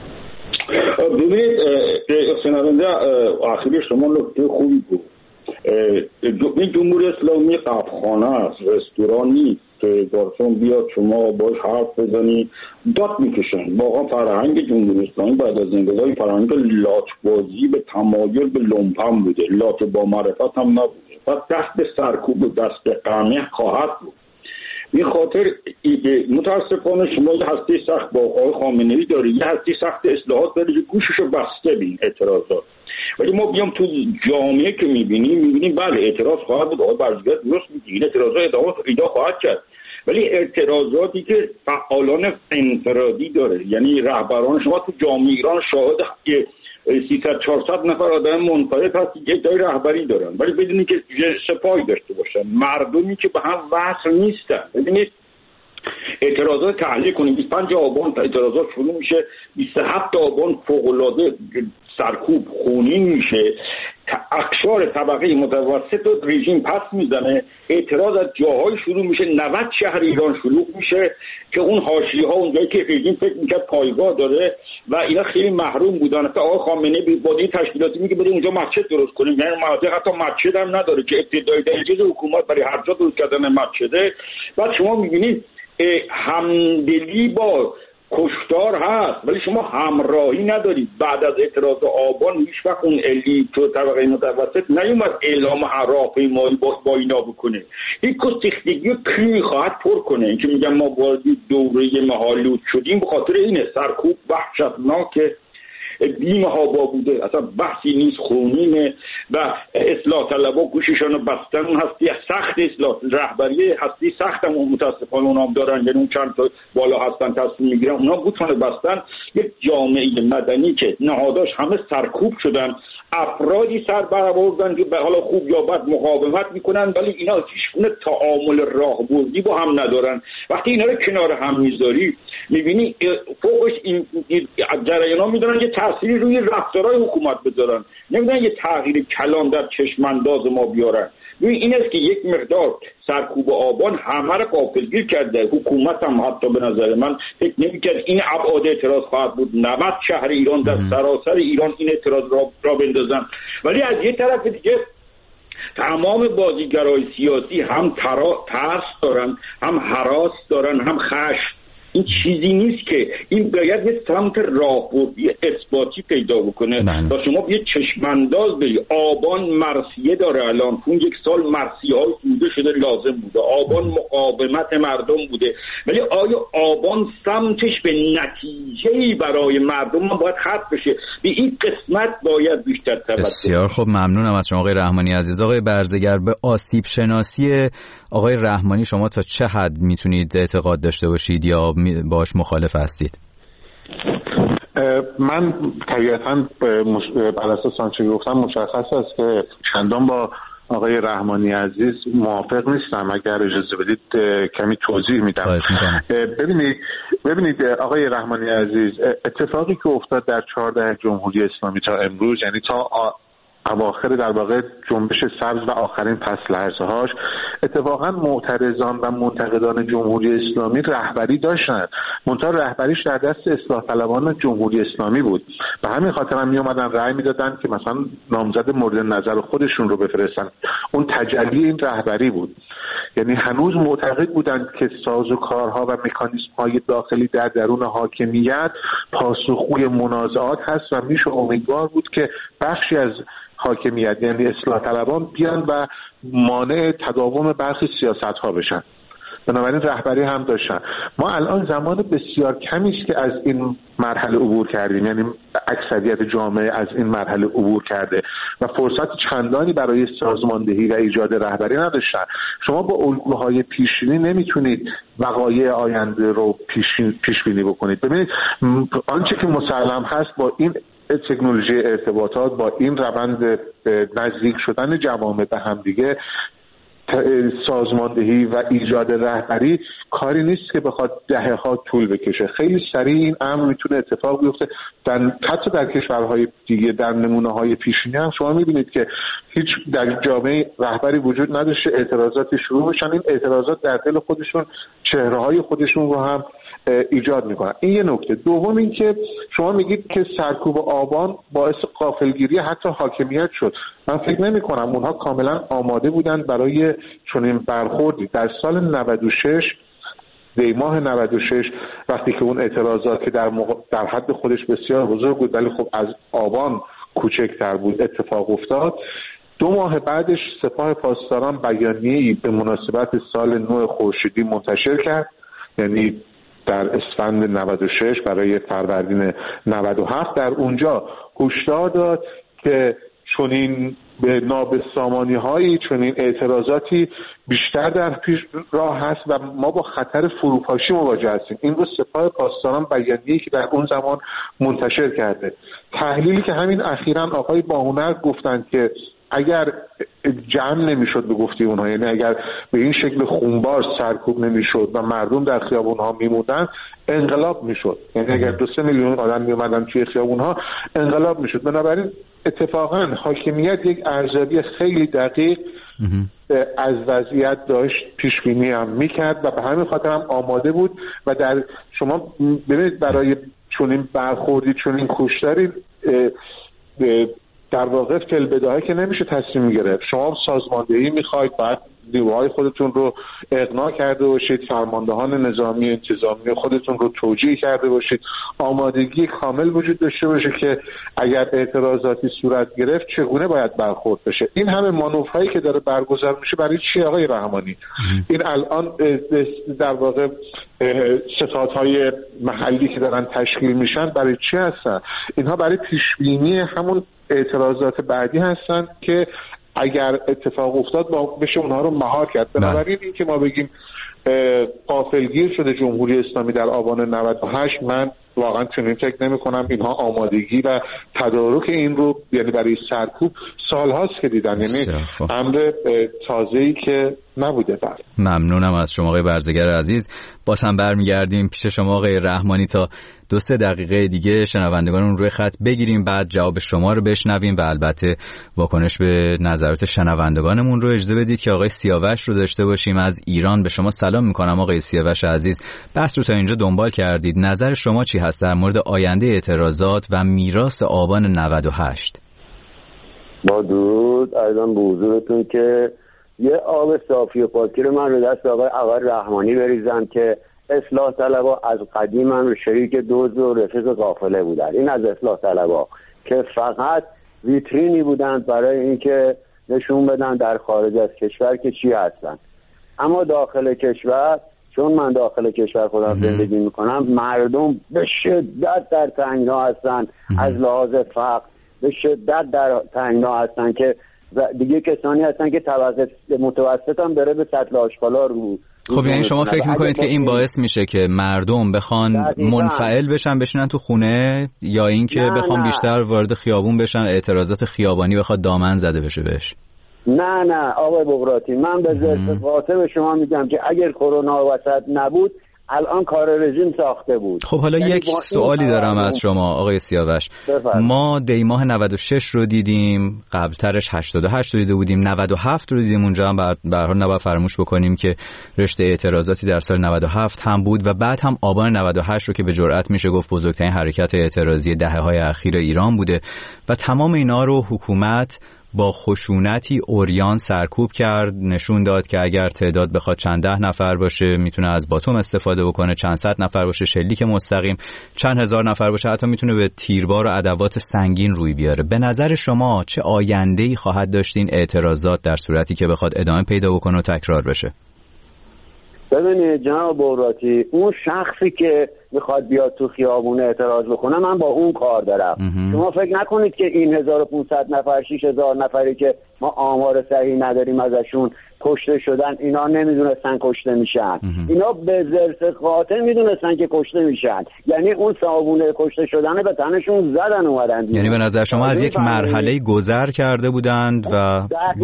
S9: ببینید شنونده آخری شما نکته خوبی بود. جمهوری اسلامی قهوه‌خانه است، رستوران نیست که گارسون بیاد شما باش حرف بزنی داد میکشن. واقعا فرهنگ جمهوری اسلامی بعد از انقلاب فرهنگ لاتبازی به تمایل به لومپن بوده، لات با معرفت هم نبوده و دست به سرکوب و دست به قمع خواهد بود. این خاطر متاسفانه شما یه هسته سخت با آقای خامنه‌ای داری، یه هسته سخت اصلاحات داری که گوششو بسته به این اعتراضات. ولی ما بیام تو جامعه که میبینیم بله اعتراض خواهد بود. آقای برزگر درست میگه این اعتراضات ایدا خواهد کرد، ولی اعتراضاتی که فعالان انفرادی داره، یعنی رهبران شما تو جامعه ایران شاهد 300-400 نفر آدم منفرد هست که یک دای رهبری دارن، ولی بدونید که سپاهی داشته باشن، مردمی که به هم وصل نیستن. ببینید اعتراضات تحلیل کنید. 25 آبان اعتراضات شروع میشه، 27 آبان فوق‌العاده سرکوب خونین میشه، اقشار طبقه متوسط و رژیم پس میزنه، اعتراض از جاهای شروع میشه، 90 شهر ایران شلوغ میشه که اون حاشیه ها اونجایی که رژیم فکر میکرد پایگاه داره و اینا خیلی محروم بودن. حتی آقای خامنه‌ای با این تشکیلاتی میگه بریم اونجا مسجد درست کنیم، یعنی مناطق حتی مسجد هم نداره که ابتدایی درجه حکومت برای هر جا درست کردن مسجده. بعد شما میبینید همدلی با کشتار هست ولی شما همراهی ندارید. بعد از اعتراض آبان هیچ وقت اون الیت و طبقه متوسط نیومد اعلام راهپیمایی با اینا بکنه. یک گستیختگی رو کی میخواهد پر کنه؟ این که میگم ما وارد دوره مهالود شدیم به خاطر اینه. سرکوب وحشتناکه، بی‌محابا بوده، اصلا بحثی نیست، خونینه و اصلاح طلبا گوششان رو بستن. اون هستی سخت اصلاح رهبری هستی سخت هم متاسفانه اونام دارن، یعنی اون چند تا بالا هستن تصمیم میگیرن اونا گوششان رو بستن. یک جامعه مدنی که نهاداش همه سرکوب شدن، افرادی سر برآوردن که حالا خوب یا بد مقاومت میکنن ولی اینا هیچگونه تعامل راهبردی با هم ندارن. وقتی اینا رو کنار هم میذاری میبینی فوقش این جریانا میدونن یه تأثیری روی رفتارهای حکومت بذارن، نمیدونن یه تغییر کلان در چشم انداز ما بیارن. این است که یک مقدار سرکوب آبان همه را غافلگیر کرده. حکومت هم حتی به نظر من فکر نمی‌کرد این ابعاد اعتراض خواهد بود. 90 شهر ایران در سراسر ایران این اعتراض را بندازن. ولی از یه طرف دیگه تمام بازیگرای سیاسی هم ترس دارن، هم هراس دارن، هم خشم. این چیزی نیست که این باید یه سمت راهبردی اثباتی پیدا بکنه. تا شما یه چشمانداز بری. آبان مرثیه داره الان، اون یک سال مرثیه های بوده شده لازم بوده. آبان مقاومت مردم بوده، ولی آیا آبان سمتش به نتیجه‌ای برای مردم باید ختم بشه؟ به این قسمت باید بیشتر توجه.
S4: بسیار خب، ممنونم از شما آقای رحمانی عزیز. آقای برزگر، به آسیب شناسی آقای رحمانی شما تا چه حد میتونید اعتقاد داشته باشید یا باش مخالف هستید؟
S10: من طبیعتاً بر اساس آنچه گفتم مشخص است که چندان با آقای رحمانی عزیز موافق نیستم. اگر اجازه بدید کمی توضیح میدم. ببینید آقای رحمانی عزیز، اتفاقی که افتاد در 14 جمهوری اسلامی تا امروز، یعنی تا اواخر در واقع جنبش سبز و آخرین پس لحظه هاش، اتفاقا معترضان و منتقدان جمهوری اسلامی رهبری داشتند، منتها رهبریش در دست اصلاح طلبان جمهوری اسلامی بود. به همین خاطر هم می اومدن رأی میدادن که مثلا نامزد مورد نظر خودشون رو بفرستن. اون تجلی این رهبری بود. یعنی هنوز معتقد بودند که سازوکارها و مکانیزم های داخلی در درون حاکمیت پاسخگوی منازعات هست و میشه امیدوار بود که بخشی از حاکمیت یعنی اصلاح طلبان بیان و مانع تداوم برخی سیاست ها بشن. بنابراین رهبری هم داشتن. ما الان زمان بسیار کمی است که از این مرحله عبور کردیم، یعنی اکثریت جامعه از این مرحله عبور کرده و فرصت چندانی برای سازماندهی و ایجاد رهبری نداشتن. شما با الگوهای پیشبینی نمیتونید وقایع آینده رو پیش بینی بکنید. ببینید آنچه که مسلم هست، با این تکنولوژی ارتباطات، با این روند نزدیک شدن جوامع به هم دیگه، سازماندهی و ایجاد رهبری کاری نیست که بخواد دهه‌ها طول بکشه. خیلی سریع این امر میتونه اتفاق بیفته. حتی در کشورهای دیگه در نمونه‌های پیشینی هم شما میبینید که هیچ در جامعه رهبری وجود نداشته، اعتراضاتی شروع بشن، این اعتراضات در دل خودشون چهره‌های خودشون رو هم ایجاد میکنن. این یه نکته. دوم این که شما میگید که سرکوب آبان باعث غافلگیری حتی حاکمیت شد. من فکر نمی کنم اونها کاملا آماده بودن برای چنین برخوردی. در سال 96 دیماه 96 وقتی که اون اعتراضات که در حد خودش بسیار بزرگ بود ولی خب از آبان کوچکتر بود اتفاق افتاد، 2 ماه بعدش سپاه پاسداران بیانیه‌ای به مناسبت سال نو خورشیدی منتشر کرد، یعنی در اسفند 96 برای فروردین 97. در اونجا هشدار داد که چنین به نابسامانی هایی، چنین اعتراضاتی بیشتر در پیش راه هست و ما با خطر فروپاشی مواجه هستیم. این رو سپاه پاسداران بیانیه‌ای که در اون زمان منتشر کرده. تحلیلی که همین اخیراً آقای باهنر گفتند که اگر جمع نمیشد به گفته اونها، یعنی اگر به این شکل خونبار سرکوب نمیشد و مردم در خیابونها میموندن، انقلاب میشد. یعنی اگر 2-3 میلیون آدم میومدن توی خیابونها، انقلاب میشد. بنابراین اتفاقا حاکمیت یک ارزیابی خیلی دقیق از وضعیت داشت، پیش بینی هم میکرد و به همین خاطر هم آماده بود. و در شما ببینید برای چنین برخوردی، چنین کشتاری در واقع فی‌البداهه که نمیشه تصمیم گرفت. شما سازماندهی میخواید، باید نیروهای خودتون رو اقناع کرده باشید، فرماندهان نظامی انتظامی خودتون رو توجیه کرده باشید، آمادگی کامل وجود داشته باشه که اگر اعتراضاتی صورت گرفت چگونه باید برخورد بشه. این همه مانورهایی که داره برگزار میشه برای چی آقای رحمانی؟ این الان در واقع ستادهای محلی که دارن تشکیل میشن برای چی هستن؟ اینها برای پیشبینی همون اعتراضات بعدی هستن که اگر اتفاق افتاد بشه اونها رو مهار کرد. بنابراین این که ما بگیم غافلگیر شده جمهوری اسلامی در آبان 98، من واقعا چنین فکر نمی‌کنم. اینها آمادگی و تدارک این رو یعنی برای سرکوب سال‌هاست که دیدن، یعنی امر تازه‌ای که نبوده.
S4: ممنونم از شما آقای برزگر عزیز. باز هم برمیگردیم پیش شما آقای رحمانی تا 2-3 دقیقه دیگه شنوندگانمون روی خط بگیریم، بعد جواب شما رو بشنویم و البته واکنش به نظرات شنوندگانمون رو. اجازه بدید که آقای سیاوش رو داشته باشیم از ایران. به شما سلام میکنم آقای سیاوش عزیز. بحث رو تا اینجا دنبال کردید، نظر شما چی هست در مورد آینده اعتراضات و میراث آبان 98؟
S14: با درود عرضم به حضورتون که یه آب صافی و پاکی رو من رو دست آقای رحمانی بریزم که اصلاح طلبها از قدیم هم رو شریک دزد و رفیق قافله بودن. این از اصلاح طلبها که فقط ویترینی بودن برای اینکه نشون بدن در خارج از کشور که چی هستن، اما داخل کشور، چون من داخل کشور خودم زندگی میکنم، مردم به شدت در تنگنا هستن، از لحاظ فقر به شدت در تنگنا هستن که دیگه کسانی هستن که طبقه متوسط هم داره به سطل آشغالا رو.
S4: خب یعنی شما فکر میکنید که این باعث میشه که مردم بخوان منفعل بشن بشینن تو خونه، یا اینکه بخوان بیشتر وارد خیابون بشن، اعتراضات خیابانی بخواد دامن زده بشه بهش؟
S14: نه آقای بغراتی، من به ذات قاطع به شما میگم که اگر کرونا وسط نبود الان کار رژیم ساخته بود.
S4: خب حالا یک سوالی دارم از شما آقای سیاوش. ما دی ماه 96 رو دیدیم، قبلترش 88 رو دیده بودیم، 97 رو دیدیم، اونجا هم به هر حال نباید فراموش بکنیم که رشته اعتراضاتی در سال 97 هم بود و بعد هم آبان 98 رو که به جرئت میشه گفت بزرگترین حرکت اعتراضی دهه‌های اخیر ایران بوده و تمام اینا رو حکومت با خشونتی عریان سرکوب کرد. نشون داد که اگر تعداد بخواد چند ده نفر باشه میتونه از باتوم استفاده بکنه، چند صد نفر باشه شلیک مستقیم، چند هزار نفر باشه حتی میتونه به تیربار و ادوات سنگین روی بیاره. به نظر شما چه آینده‌ای خواهد داشت این اعتراضات در صورتی که بخواد ادامه پیدا بکنه و تکرار بشه؟
S14: ببینید جناب بغراتی، اون شخصی که میخواد بیاد تو خیابون اعتراض بکنه من با اون کار دارم. شما فکر نکنید که این 1500 نفر 6000 نفری که ما آمار صحیح نداریم ازشون کشته شدن، اینا نمیدونستن کشته میشن. اینا به زرس قاطع میدونستن که کشته میشن، یعنی اون صابونه کشته شدن به تنشون زدن اومدن.
S4: یعنی به نظر شما از یک مرحله گذر کرده بودند و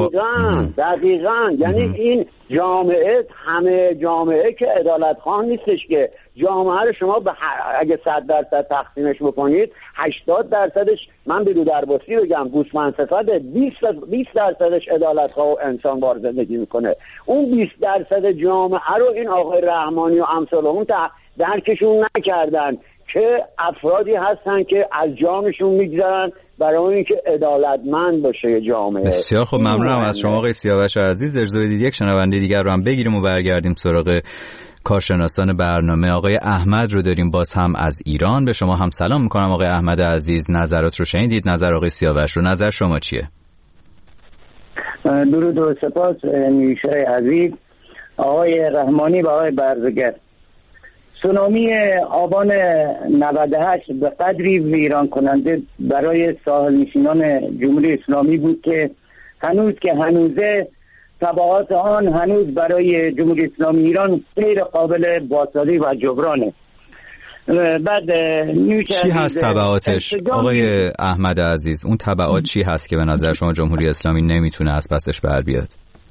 S14: دقیقاً یعنی این جامعه همه جامعه که عدالت خواه نیستش که جامعه رو شما اگه 100% تقسیمش بکنید 80%ش من به درباسی بگم گوسفند صفته، 20%ش عدالت خواه و انسان بار زندگی میکنه. اون 20% جامعه رو این آقای رحمانی و امثال اون درکشون نکردن که افرادی هستن که از جانشون میگذارن برای اینکه عدالتمند باشه جامعه.
S4: بسیار خب، ممنونم از شما آقای سیاوش عزیز. اجازه بدید یک شنونده دیگر رو هم بگیریم و برگردیم سراغ کارشناسان برنامه. آقای احمد رو داریم باز هم از ایران. به شما هم سلام میکنم آقای احمد عزیز. نظرات رو شنیدید، نظر آقای سیاوش رو، نظر شما چیه؟
S15: درود و سپاس نیوشای عزیز، آقای رحمانی و آقای برزگر. سونامی آبان 98 به قدری ویران کننده برای ساحل نشینان جمهوری اسلامی بود که هنوزه تبعات آن هنوز برای جمهوری اسلامی ایران غیر قابل بازسازی و جبرانه. بعد
S4: چی هست تبعاتش آقای احمد عزیز؟ اون تبعات چی هست که به نظر شما جمهوری اسلامی نمیتونه از پسش بر بیاد؟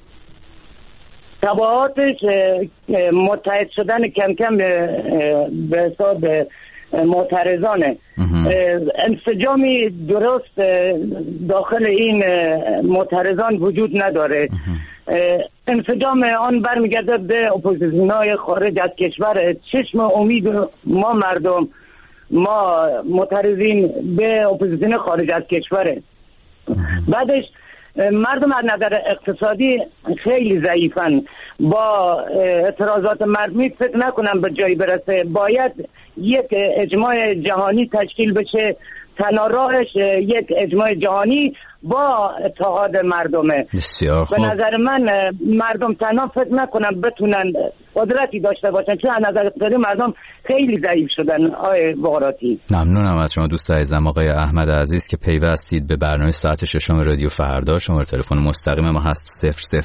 S15: تبعاتش متحد شدن کم کم به حساب معترضانه. انسجامی درست داخل این معترضان وجود نداره. انسجام آن برمیگرده به اپوزیسیون‌های خارج از کشور. چشم امید ما مردم، ما معترضین به اپوزیسیون خارج از کشوره. بعدش مردم از نظر اقتصادی خیلی ضعیفن. با اعتراضات مردمی فکر نکنم به جایی برسه. باید یک اجماع جهانی تشکیل بشه تنها راهش یک اجماع جهانی با اتحاد مردمه.
S4: بسیار خوب.
S15: به نظر من مردم تنها فکر نکنن بتونن قدرتی داشته باشن، چون از نظر اقتصادی مردم خیلی ضعیف شدن. آقای بغراتی
S4: ممنونم از شما دوست عزیزم آقای احمد عزیز که پیوستید به برنامه ساعت ششم رادیو فردا. شماره تلفن مستقیم ما هست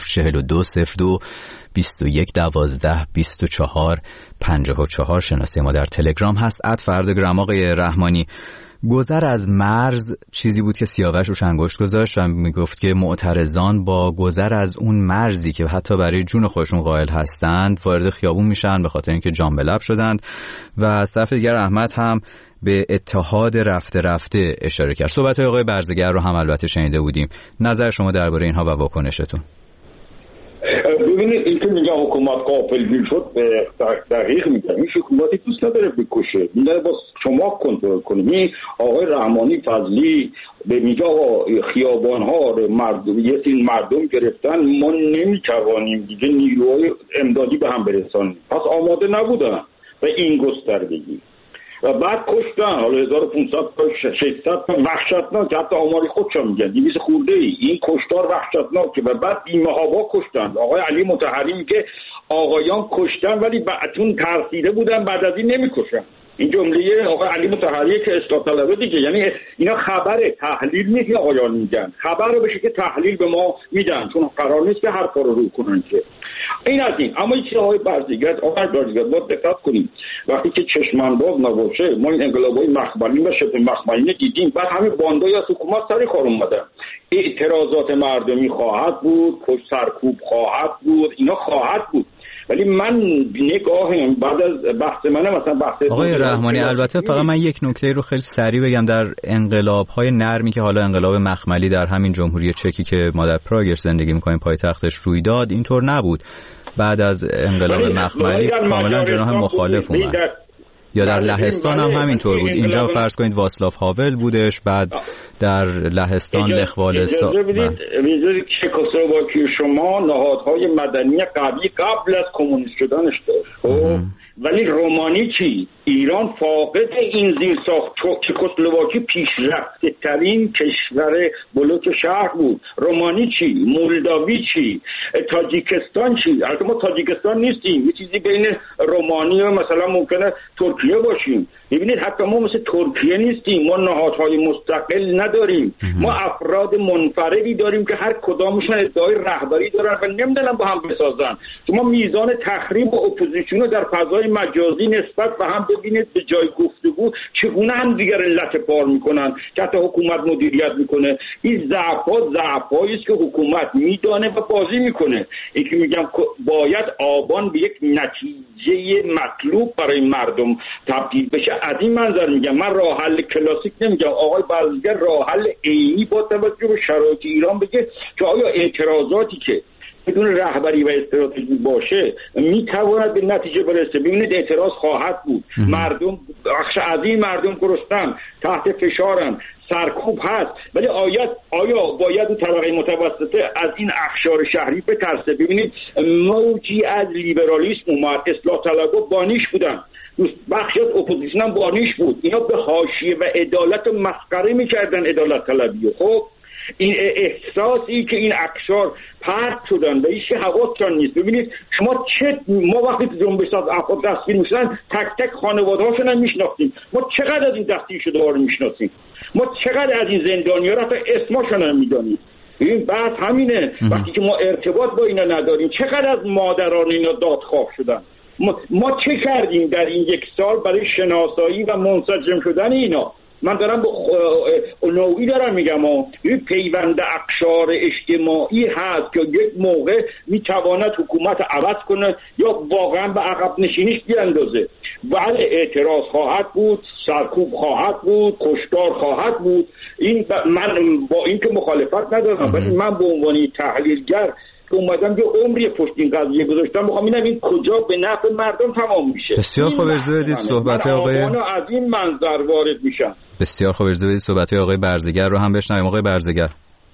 S4: 004202 21 12 24 54. شناسه ما در تلگرام هست @فرداگرام. آقای رحمانی، گذر از مرز چیزی بود که سیاوش روش انگشت گذاشت و میگفت که معترضان با گذر از اون مرزی که حتی برای جون خودشون قائل هستند وارد خیابون میشن به خاطر اینکه جان به لب شدند. و از طرف دیگر احمد هم به اتحاد رفته رفته اشاره کرد. صحبت آقای برزگر رو هم البته شنیده بودیم. نظر شما درباره اینها و واکنشتون؟
S9: ببینید این که میگه حکومت غافلگیر شد دقیق میگم. این حکومتی دوست نداره بکشه، میگه با شما کنترل کنید. این آقای رحمانی فضلی به میگه آقا خیابان ها مردم یه سری مردم گرفتن، ما نمیتوانیم دیگه نیروهای امدادی به هم برسانیم، پس آماده نبودن به این گستردگی و بعد کشتن. حالا 1500 تا 600 تا وحشتناک، حتی آماری خودشون میگن 200 خورده ای. این کشتار وحشتناکه. و بعد بیمه ها کشتن. آقای علی مطهری میگه آقایان کشتن ولی بعدون ترسیده بودن، بعد از این نمیکشن. این جمله آقای علی مطهری که اصلاح طلبه دیگه. یعنی اینا خبره، تحلیل نیست که آقایان میگن، خبر رو بشه که تحلیل به ما میدن، چون قرار نیست که حرفا رو کنن که این از این. اما این چیز آقای برزگر باید دقت کنیم. وقتی که چشم‌انداز نباشه، ما این انقلاب‌های مخملی و شبه مخملی دیدیم، بعد همه باندای از حکومت سر کار اومدن. اعتراضات مردمی خواهد بود، سرکوب خواهد بود، اینا خواهد بود. ولی من نگاهم بعد از بحث منه مثلا بحث
S4: آقای رحمانی، البته فقط من یک نکته رو خیلی سریع بگم. در انقلاب‌های نرمی که حالا انقلاب مخملی در همین جمهوری چکی که ما در پراگ زندگی می‌کنیم پایتختش روی داد، اینطور نبود. بعد از انقلاب مخملی کاملا جناح مخالف اومد. یا در لهستان هم همینطور بود. اینجا فرض کنید واسلاف هاول بودش، بعد در لهستان لخ والسا.
S9: ببینید چکسلواکی شما نهادهای مدنی قوی قبل از کمونیست شدنش داشت. خب ولی رومانی چی؟ ایران فاقد این زیرساخت. چکسلواکی پیشرفته ترین کشور بلوک شهر بود. رومانی چی؟ مولداوی چی؟ تاجیکستان چی؟ البته ما تاجیکستان نیستیم، یه چیزی بین رومانی و مثلا ممکنه ترکیه باشیم. ببینید حتی ما مثل ترکیه نیستیم، ما نهادهای مستقل نداریم. ما افراد منفردی داریم که هر کدامشون ادعای رهبری دارن و نمیدونن با هم بسازن. شما میزان تخریب و اپوزیسیون رو در فضای مجازی نسبت به هم ببینید، به جای گفتگو چگونه هم دیگر لطه پار میکنن که حتی حکومت مدیریت میکنه. این ضعفایی است که حکومت میدانه و بازی میکنه. این که میگم باید آبان به یک نتیجه مطلوب برای مردم تبدیل بشه. از این منظر میگم، من راه حل کلاسیک نمیگم. آقای برزگر راه حل عینی با توجه به شرایط ایران بگه که آیا اعتراضاتی که بدون رهبری و استراتژی باشه میتواند به نتیجه برسه. ببینید اعتراض خواهد بود. مردم بخش عظیم مردم گرسنه‌اند، تحت فشارن، سرکوب هست. ولی آیا باید اون طبقه متوسطه از این اقشار شهری بترسه؟ ببینید موجی از لیبرالیسم اومد، اصلاح طلبها بانیش بودن، بخشی از اپوزیسیون هم بانیش بود. اینا به حاشیه و عدالت مسخره میکردن، عدالت طلبی. خب این احساسی که این اقشار پرت شدن و هیچ حواسشان نیست. ببینید ما وقتی جنبش از افراد دستگیر میشدن تک تک خانواده‌هاشون هم میشناختیم. ما چقدر از این دستگیر شده ها رو میشناسیم، ما چقدر از این زندانی‌ها رو حتی اسمشون هم میدونیم. این بحث همینه. وقتی که ما ارتباط با اینا نداریم، چقدر از مادران اینا دادخواه شدن. ما چه کردیم در این یک سال برای شناسایی و منسجم شدن اینا؟ من دارم به نوعی دارم میگم این پیوند اقشار اجتماعی هست که یک موقع میتواند حکومت عوض کنه یا واقعا به عقب نشینیش بیاندازه. بله اعتراض خواهد بود، سرکوب خواهد بود، کشتار خواهد بود. من با این که مخالفت ندارم، ولی من به عنوان تحلیلگر که اومدم یه عمری پشت این قضیه گذاشتم، میخوام ببینم این کجا به نفع مردم تمام میشه.
S4: بسیار خوب اجازه بدید صحبت آقای
S9: از این منظر وارد میشن.
S4: بسیار خوب اجازه بدید صحبت آقای برزگر رو هم بشنویم. آقای برزگر.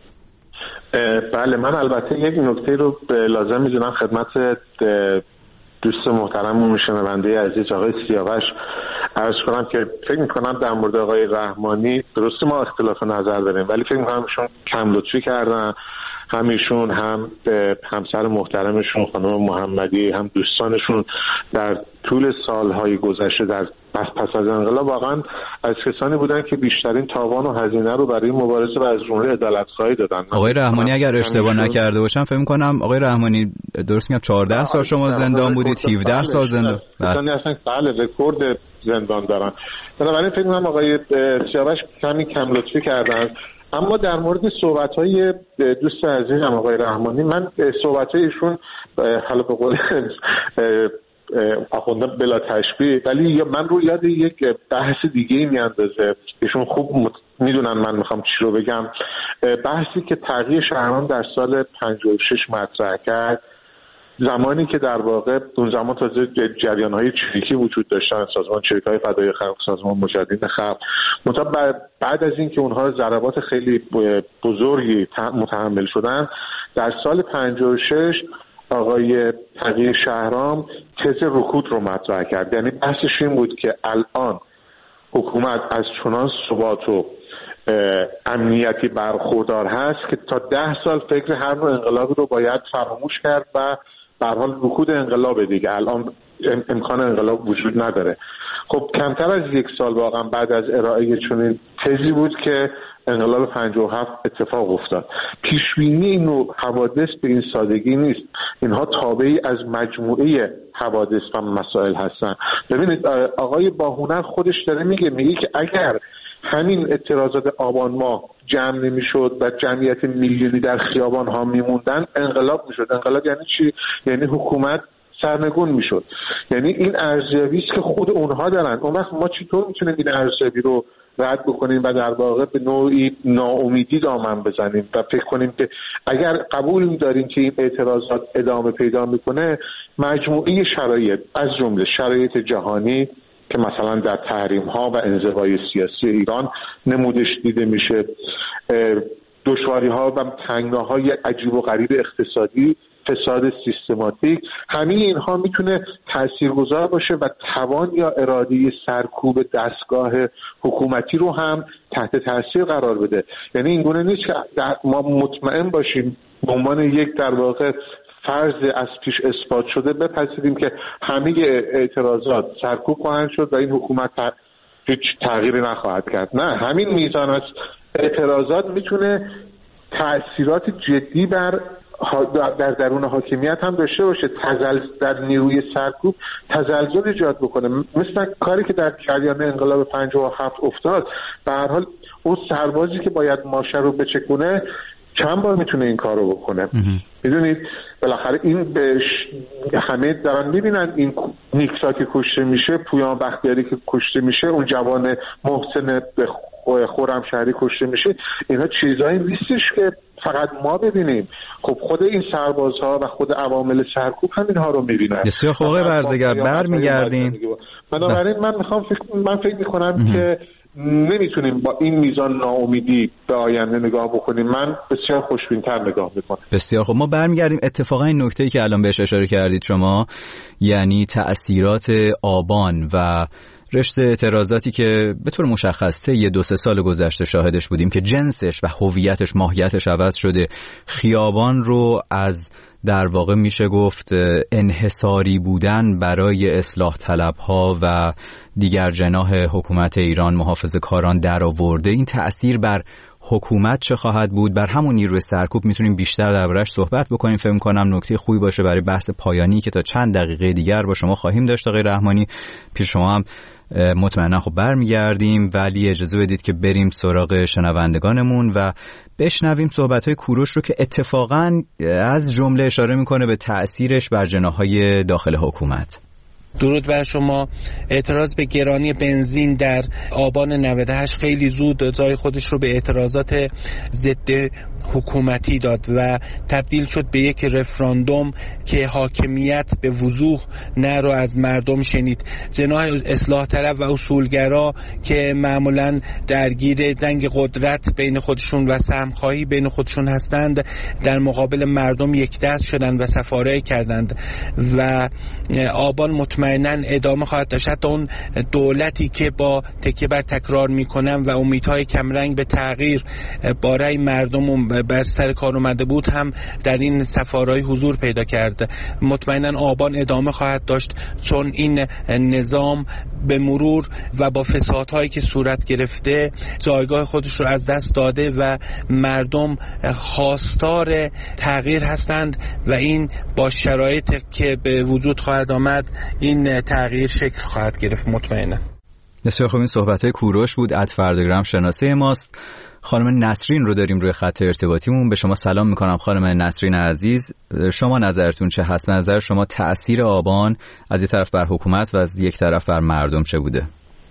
S10: بله، من البته یک نکته رو لازم میدونم خدمت دوست محترم شنونده عزیز آقای سیاوش عرض کنم که فکر میکنم در مورد آقای رحمانی درسته ما اختلاف نظر داریم، ولی فکر میکنم ایشون کم لطفی کردن، هم ایشون هم همسر محترمشون خانم محمدی هم دوستانشون در طول سالهای گذشته در پس از انقلاب واقعا از کسانی بودن که بیشترین تاوان و هزینه رو برای مبارزه و از جمله عدالت‌خواهی دادن.
S4: آقای رحمانی اگر اشتباه نکرده باشم فکر می‌کنم آقای رحمانی درست میگم 14 سال شما زندان بودید، 17 سال زندان.
S10: بله رکورد زندان دارن. بنابراین فکر می‌کنم آقای سیاوش کمی کم لطفی کردن. اما در مورد صحبت‌های دوست عزیزم آقای رحمانی، من صحبت‌های ایشون حالا به قول آخونده بلا تشبیه، ولی من رو یاد یک بحث دیگه میاندازه. ایشون خوب میدونن من میخوام چی رو بگم. بحثی که تغییر شهرام در سال 56 مطرح کرد، زمانی که در واقع اون زمان تازه جریان‌های چریکی وجود داشتن، سازمان چریک‌های فدای خلق، سازمان مجاهدین خلق، بعد از اینکه اونها ضربات خیلی بزرگی متحمل شدن، در سال 56 آقای تغییر شهرام تز رکود رو مطرح کرد. یعنی بحثش این بود که الان حکومت از چنان ثبات و امنیتی برخوردار هست که تا 10 سال فکر هر نوع انقلابی رو باید فراموش کرد و به هر حال رکود انقلاب دیگه، الان امکان انقلاب وجود نداره. خب کمتر از یک سال واقعا بعد از ارائه چنین تزی بود که انقلاب 57 اتفاق افتاد. پیشبینی این نوع حوادث به این سادگی نیست، اینها تابعی از مجموعه حوادث و مسائل هستن. ببینید آقای باهنر خودش داره میگه که اگر همین اعتراضات آبان ماه جمع نمیشد و جمعیت میلیونی در خیابان ها میموندن، انقلاب میشد. انقلاب یعنی چی؟ یعنی حکومت سرنگون میشد. یعنی این ارزیابی است که خود اونها دارن. اون وقت ما چطور میتونیم این ارزیابی رو رد بکنیم و در واقع به نوعی ناامیدی دامن بزنیم و فکر کنیم که اگر قبول داریم که این اعتراضات ادامه پیدا میکنه، مجموعه شرایط از جمله شرایط جهانی که مثلا در تحریم ها و انزوای سیاسی ایران نمودش دیده میشه، دشواری ها و تنگناهای عجیب و غریب اقتصادی، فساد سیستماتیک، همه اینها میتونه تاثیرگذار باشه و توان یا اراده سرکوب دستگاه حکومتی رو هم تحت تاثیر قرار بده. یعنی این گونه نیست که ما مطمئن باشیم به عنوان یک در واقع فرض از پیش اثبات شده بپذیریم که همه اعتراضات سرکوب خواهند شد و این حکومت هیچ تغییری نخواهد کرد. نه، همین میزان از اعتراضات میتونه تأثیرات جدی بر در درون حاکمیت هم داشته باشه، در نیروی سرکوب تزلزل ایجاد بکنه، مثل کاری که در جریان انقلاب 57 افتاد. به هر حال اون سربازی که باید ماشه رو بچکونه چند بار میتونه این کار رو بکنه. میدونید بالاخره این همه دارن میبینن این نیکسا که کشته میشه، پویان بختیاری که کشته میشه، اون جوان محسن خرمشهری کشته میشه، اینا چیزایی نیستش که فقط ما ببینیم. خب خود این سربازها و خود عوامل سرکوب همینها رو میبینن.
S4: بسیار خوب آقای برزگر، برمیگردیم.
S10: بنابراین من فکر میکنم که نمیتونیم با این میزان ناامیدی به آینده نگاه بکنیم. من بسیار خوشبین‌تر نگاه میکنم.
S4: بسیار خوب، ما برمیگردیم. اتفاقا این نکته‌ای که الان بهش اشاره کردید شما، یعنی تأثیرات آبان و رشته اعتراضاتی که به طور مشخص طی 2-3 سال گذشته شاهدش بودیم که جنسش و هویتش ماهیتش عوض شده، خیابان رو از در واقع میشه گفت انحصاری بودن برای اصلاح طلبها و دیگر جناح حکومت ایران محافظه‌کاران در آورده. این تأثیر بر حکومت چه خواهد بود؟ بر همون نیروی سرکوب میتونیم بیشتر دربارش صحبت بکنیم. فکر می‌کنم نکته خوبی باشه برای بحث پایانی که تا چند دقیقه دیگر با شما خواهیم داشت. آقای رحمانی، پیش شما هم مطمئنا خب برمیگردیم، ولی اجازه بدید که بریم سراغ شنوندگانمون و بشنویم صحبت‌های کوروش رو که اتفاقاً از جمله اشاره میکنه به تأثیرش بر جناح‌های داخل حکومت.
S16: درود بر شما. اعتراض به گرانی بنزین در آبان 98 خیلی زود جای خودش رو به اعتراضات ضد حکومتی داد و تبدیل شد به یک رفراندوم که حاکمیت به وضوح نه رو از مردم شنید. جناح اصلاح طلب و اصولگرا که معمولاً درگیر جنگ قدرت بین خودشون و سهمخواهی بین خودشون هستند، در مقابل مردم یک دست شدند و صفاره کردند و آبان مطمئن مطمئنا ادامه خواهد داشت. حتی اون دولتی که با تکیه بر تکرار میکنم و امیدهای کمرنگ به تغییر برای مردم بر سر کار اومده بود هم در این سفارهای حضور پیدا کرد. مطمئنا آبان ادامه خواهد داشت، چون این نظام به مرور و با فسادهایی که صورت گرفته جایگاه خودش رو از دست داده و مردم خواستار تغییر هستند و این با شرایط که به وجود خواهد آمد این تغییر شکل خواهد گرفت مطمئنا.
S4: بسیار خوب، این صحبت‌های کوروش بود، @فردگرام شناسه ماست. خانم نسرین رو داریم روی خط ارتباطیمون. به شما سلام میکنم خانم نسرین عزیز. شما نظرتون چه هست؟ به نظر شما تأثیر آبان از یک طرف بر حکومت و از یک طرف بر مردم چه بوده؟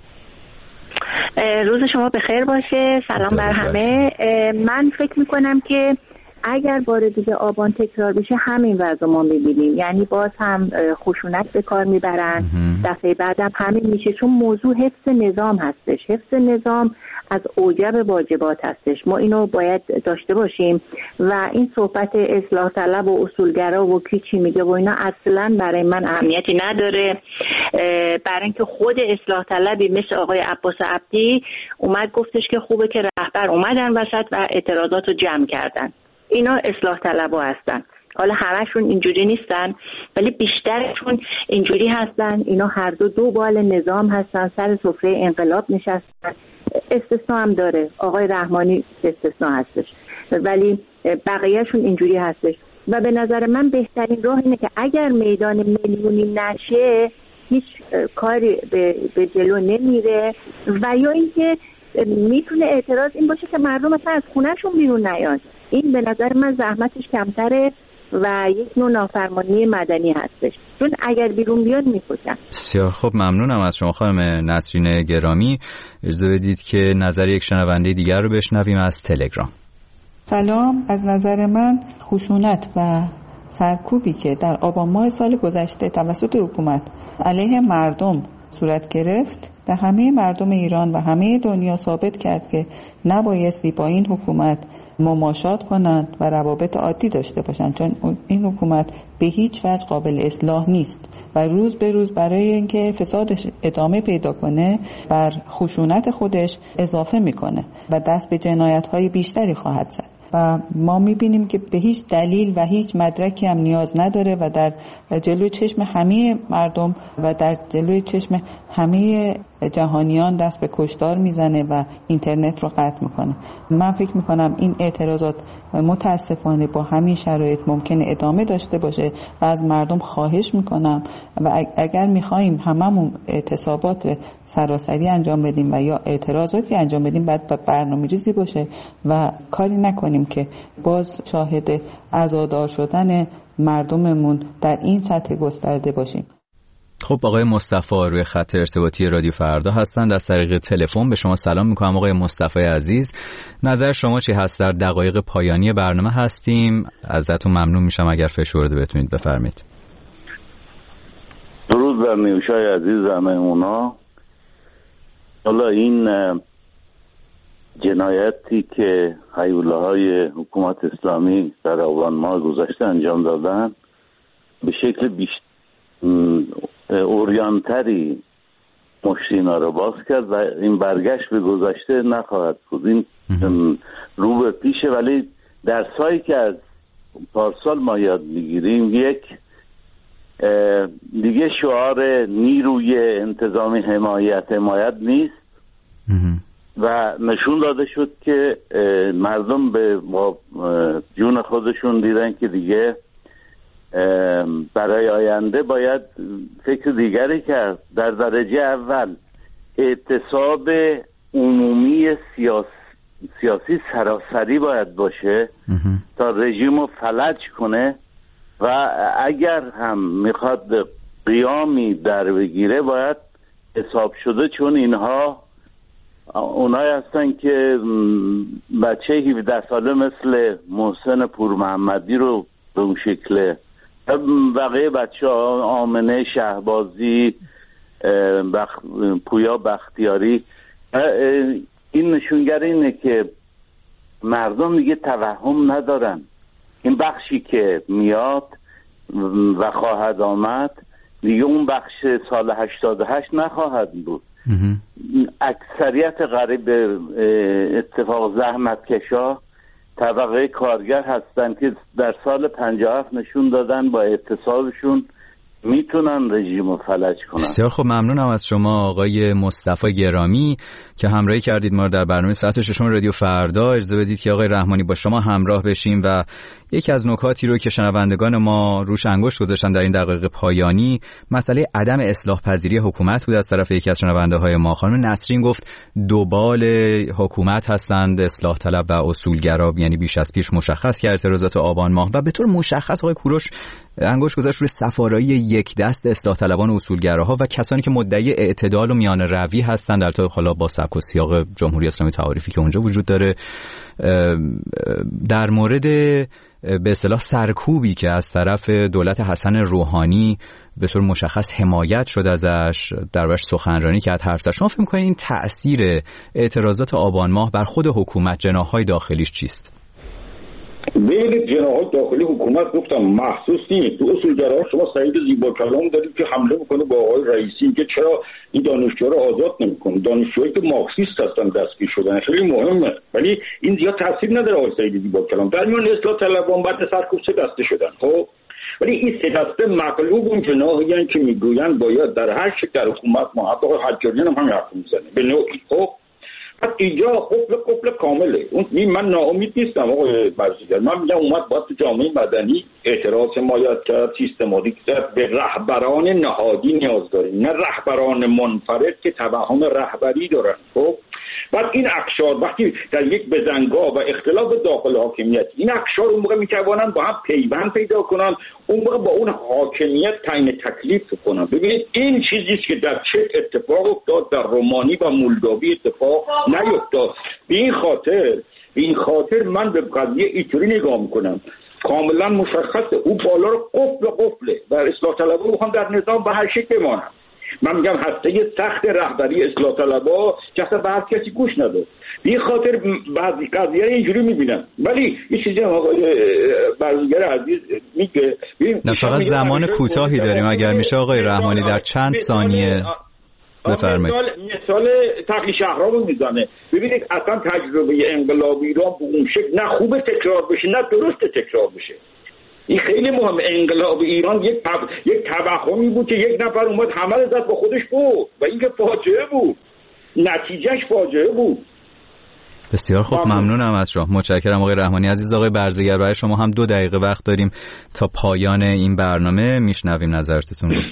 S3: روز شما بخیر باشه. سلام بر همه. من فکر میکنم که اگر بار دیگه آبان تکرار بشه همین وضع ما میبینیم، یعنی باز هم خشونت به کار میبرن، دفعه بعدم همین میشه، چون موضوع حفظ نظام هستش. حفظ نظام از اوجب واجبات هستش، ما اینو باید داشته باشیم و این صحبت اصلاح طلب و اصولگرا و کی چی میگه و اینا اصلا برای من اهمیتی نداره. برای اینکه خود اصلاح طلبی مثل آقای عباس عبدی اومد گفتش که خوبه که رهبر اومدن وسط و اعتراضات رو جمع کردن. اینا اصلاح طلبا هستن. حالا همشون اینجوری نیستن ولی بیشترشون اینجوری هستن. اینا هر دو بال نظام هستن، سر سفره انقلاب نشستن. استثناء هم داره، آقای رحمانی استثناء هستش، ولی بقیهشون اینجوری هستش و به نظر من بهترین راه اینه که اگر میدان میلیونی نشه هیچ کاری به جلو نمیره و یا اینکه میتونه اعتراض این باشه که مردم اصلا از خونهشون بیرون نیاد. این به نظر من زحمتش کمتره و یک نوع نافرمانی مدنی هستش، چون اگر بیرون بیاد میکشن.
S4: بسیار خب، ممنونم از شما خانم نسرین گرامی. اجازه بدید که نظر یک شنونده دیگر رو بشنویم از تلگرام.
S17: سلام. از نظر من خشونت و سرکوبی که در آبان ماه سال گذشته توسط حکومت علیه مردم صورت گرفت به همه مردم ایران و همه دنیا ثابت کرد که نبایستی با این حکومت مماشات کنند و روابط عادی داشته باشند، چون این حکومت به هیچ وجه قابل اصلاح نیست و روز به روز برای اینکه فسادش ادامه پیدا کنه بر خشونت خودش اضافه میکنه و دست به جنایت‌های بیشتری خواهد زد و ما میبینیم که به هیچ دلیل و هیچ مدرکی هم نیاز نداره و در جلوی چشم همه مردم و در جلوی چشم همه جهانیان دست به کشتار میزنه و اینترنت رو قطع میکنه. من فکر میکنم این اعتراضات متاسفانه با همین شرایط ممکنه ادامه داشته باشه و از مردم خواهش میکنم و اگر میخوایم هممون اعتصابات سراسری انجام بدیم و یا اعتراضاتی انجام بدیم باید برنامه‌ریزی باشه و کاری نکنیم که باز شاهد عزادار شدن مردممون در این سطح گسترده باشیم.
S4: خب، آقای مصطفی روی خط ارتباطی رادیو فردا هستند. از طریق تلفن به شما سلام میکنم آقای مصطفی عزیز. نظر شما چی هست؟ در دقایق پایانی برنامه هستیم، ازتون ممنون میشم اگر فشرده بتونید بفرمایید.
S9: درود بر نیوشای عزیز همه اونا. حالا این جنایتی که هیولاهای حکومت اسلامی در آبان ماه گذشته انجام دادن به شکل اوریانتری مشتینا رو باز کرد و این برگشت به گذشته نخواهد بود. این رو به پیشه، ولی درسایی که از پارسال ما یاد میگیریم یک دیگه شعار نیروی انتظامی حمایت نیست و نشون داده شد که مردم به جون خودشون دیدن که دیگه برای آینده باید فکر دیگری کرد. در درجه اول اعتصاب عمومی سیاسی سراسری باید باشه تا رژیم رو فلج کنه و اگر هم میخواد قیامی در بگیره باید حساب شده، چون اینها اونایی هستن که بچه 17 ساله مثل محسن پورمحمدی رو به اون شکل بقیه بچه ها آمنه شهبازی پویا بختیاری، این نشونگر اینه که مردم دیگه توهم ندارن این بخشی که میاد و خواهد آمد
S18: دیگه اون بخش سال 88 نخواهد بود. اکثریت قریب اتفاق زحمتکشا طبقه کارگر هستن که در سال 57 نشون دادن با اعتصابشون میتونن رژیم رو فلج کنن.
S4: بسیار خب، ممنونم از شما آقای مصطفی گرامی که همراهی کردید ما رو در برنامه ساعت 6 رادیو فردا. اجازه بدید که آقای رحمانی با شما همراه بشیم و یکی از نکاتی رو که شنوندگان ما روش انگشت گذاشتن در این دقایق پایانی مسئله عدم اصلاح پذیری حکومت بود. از طرف یکی از شنونده های ما خانم نسرین گفت دوبال حکومت هستند، اصلاح طلب و اصولگرا، یعنی بیش از پیش مشخص کرد اعتراضات آبان ماه و به طور مشخص آقای کوروش انگشت گذاشت روی صفارایی یک دست اصلاح طلبان و اصولگراها و کسانی که مدعی اعتدال و میان روی هستند، البته حالا با سبک و سیاق جمهوری اسلامی تعاریفی که اونجا وجود داره، در مورد به اصطلاح سرکوبی که از طرف دولت حسن روحانی به طور مشخص حمایت شد ازش، دربارش سخنرانی کرد، حرف زد. شما فکر می‌کنید این تأثیر اعتراضات آبان ماه بر خود حکومت، جناح‌های داخلیش چیست؟
S9: ببینید جناح‌های داخلی حکومت گفتم محسوس نیست. تو اصولگراها شما سعید زیبا کلام دارید که حمله میکنه با آقای رئیسی که چرا این دانشجوها رو آزاد نمیکنه. دانشجوهایی که مارکسیست هستن دستگیر شدن، خیلی مهمه، ولی این زیاد تاثیر نداره. آقای سعید زیبا کلام در میان اصلاح طلبان بعد سرکوب سه دسته شدن. خب ولی این سه دسته مغلوب اون جناحی هستند که میگویند باید در هر شکل در حکومت ما، حتی آقای حجاریان هم همین حرف میزنه به نوعی. خب پس اینجا قفل کامله. من ناامید نیستم آقای برزگر، من میگم اومد باید تو جامعه مدنی اعتراض حمایت کرد، سیستماتیک کرد. به رهبران نهادی نیاز داریم، نه رهبران منفرد که توهم رهبری دارن. خب بعد این اقشار وقتی در یک بزنگاه و اختلاف داخل حاکمیت، این اقشار اون موقع میتوانن با هم پیوند پیدا کنن، اون موقع با اون حاکمیت تعیین تکلیف کنن. ببینید این چیزی است که در چک اتفاق افتاد، در رومانی و مولداوی اتفاق نیفتاد. به این خاطر من به قضیه اینطوری نگاه میکنم، کاملا مشخصه او بالا رو قفله و اصلاح طلبها میخوان در نظام به هر شکل بمانن. من میگم هسته سخت رهبری اصلاح طلبها که اصلا به کسی گوش نداد. این خاطر بعضی قضیه اینجوری میبینم. ولی یه چیزی هم آقای برزگر عزیز میگه،
S4: نه فقط زمان کوتاهی داریم، اگر میشه آقای رحمانی در چند ثانیه بفرمایید.
S9: مثال تقی شهرام رو میزنه. ببینید اصلا تجربه انقلاب ایران به اون شکل نه خوب تکرار بشه نه درست تکرار بشه. این خیلی مهمه. انقلاب ایران یک توهمی بود که یک نفر اومد همه رو زد با خودش بود و این که فاجعه بود، نتیجهش فاجعه بود.
S4: بسیار خوب، ممنونم از شما، متشکرم آقای رحمانی عزیز. آقای برزگر برای شما هم 2 دقیقه وقت داریم تا پایان این برنامه، میشنویم نظرتون رو.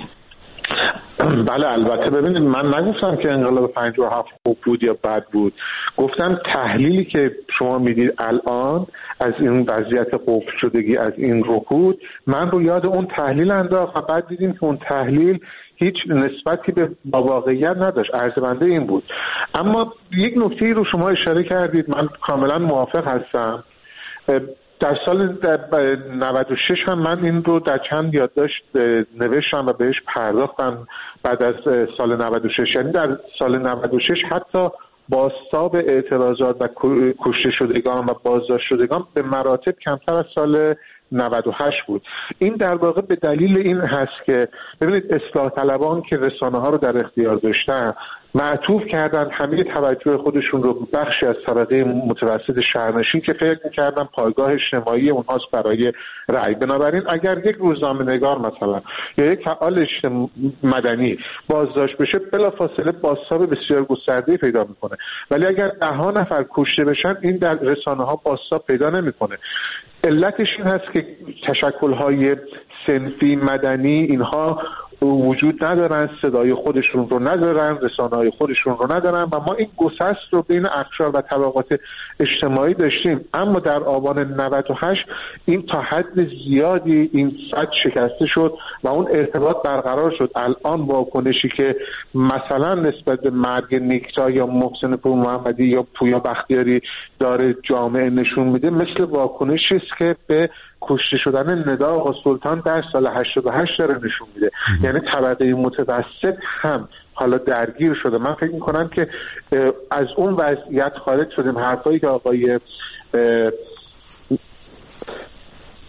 S10: بله البته ببینید من نگفتم که انقلاب 57 خوب بود یا بد بود، گفتم تحلیلی که شما میدید الان از این وضعیت قفل شدگی، از این رکود، من رو یاد اون تحلیل انداخت و بعد دیدیم که اون تحلیل هیچ نسبتی به واقعیت نداشت. عرض این بود. اما یک نکته رو شما اشاره کردید، من کاملا موافق هستم. در سال 96 هم من این رو در چند یادداشت نوشتم و بهش پرداختم. بعد از سال 96، یعنی در سال 96 حتی بازتاب اعتراضات و کشته شدگان و بازداشت شدگان به مراتب کمتر از سال 98 بود. این در واقع به دلیل این هست که ببینید اصلاح طلبان که رسانه ها رو در اختیار داشتن معطوف کردن همه توجه خودشون رو بخشی از طبقه متوسط شهرنشین که فکر می‌کردن پایگاه اجتماعی اونهاست برای رأی. بنابراین اگر یک روزنامه‌نگار مثلا یا یک فعال مدنی بازداشت بشه بلافاصله بازتاب بسیار گسترده‌ای پیدا میکنه، ولی اگر 10 نفر کشته بشن این در رسانه‌ها بازتاب پیدا نمیکنه. علتش این هست که تشکل‌های صنفی مدنی اینها وجود ندارن، صدای خودشون رو ندارن، رسانه‌های خودشون رو ندارن و ما این گسست رو بین اقشار و طبقات اجتماعی داشتیم. اما در آبان 98 این تا حد زیادی این سد شکسته شد و اون ارتباط برقرار شد. الان واکنشی که مثلا نسبت به مرگ نیکتا یا محسن پور محمدی یا پویا بختیاری داره جامعه نشون میده مثل واکنشی است که به کشته شدن ندا آقا سلطان در سال 88 داره نشون میده. یعنی طبقه متوسط هم حالا درگیر شده. من فکر میکنم که از اون وضعیت خارج شدیم. حرفایی که آقای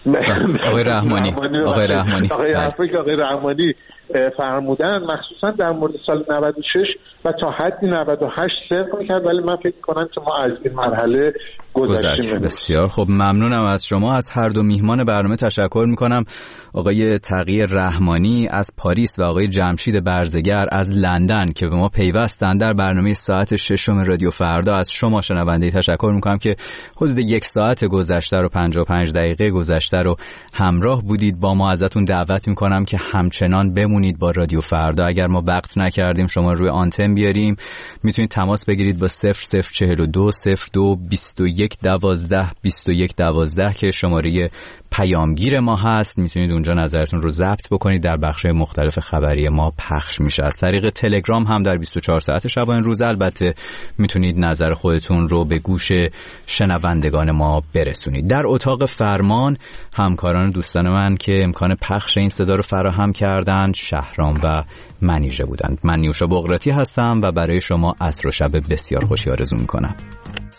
S4: آقای رحمانی
S10: حرفی که آقای رحمانی فرمودن مخصوصا در مورد سال 96 و تا حدی 98 صدق میکرد، ولی من فکر کنم که ما از این مرحله گذشتیم.
S4: بسیار خب، ممنونم از شما. از هر دو میهمان برنامه تشکر میکنم، آقای تقی رحمانی از پاریس و آقای جمشید برزگر از لندن که به ما پیوستن در برنامه ساعت 6 رادیو فردا. از شما شنونده تشکر میکنم که حدود 1 ساعت گذشته رو 55 دقیقه گذشته رو همراه بودید با ما. ازتون دعوت میکنم که همچنان بمونید با رادیو فردا. اگر ما وقت نکردیم شما روی آنتن بیاریم، میتونید تماس بگیرید با 0042 02 21 12 21 12 که شماره پیامگیر ما هست. میتونید اونجا نظرتون رو ضبط بکنید، در بخش مختلف خبری ما پخش میشه. از طریق تلگرام هم در 24 ساعت شبانه روز البته میتونید نظر خودتون رو به گوش شنوندگان ما برسونید. در اتاق فرمان همکاران دوستان من که امکان پخش این صدا رو فراهم کردند شهرام و منیژه بودند. من نیوشا بغراتی هستم و برای شما عصر و شب بسیار خوشی آرزو میکنم.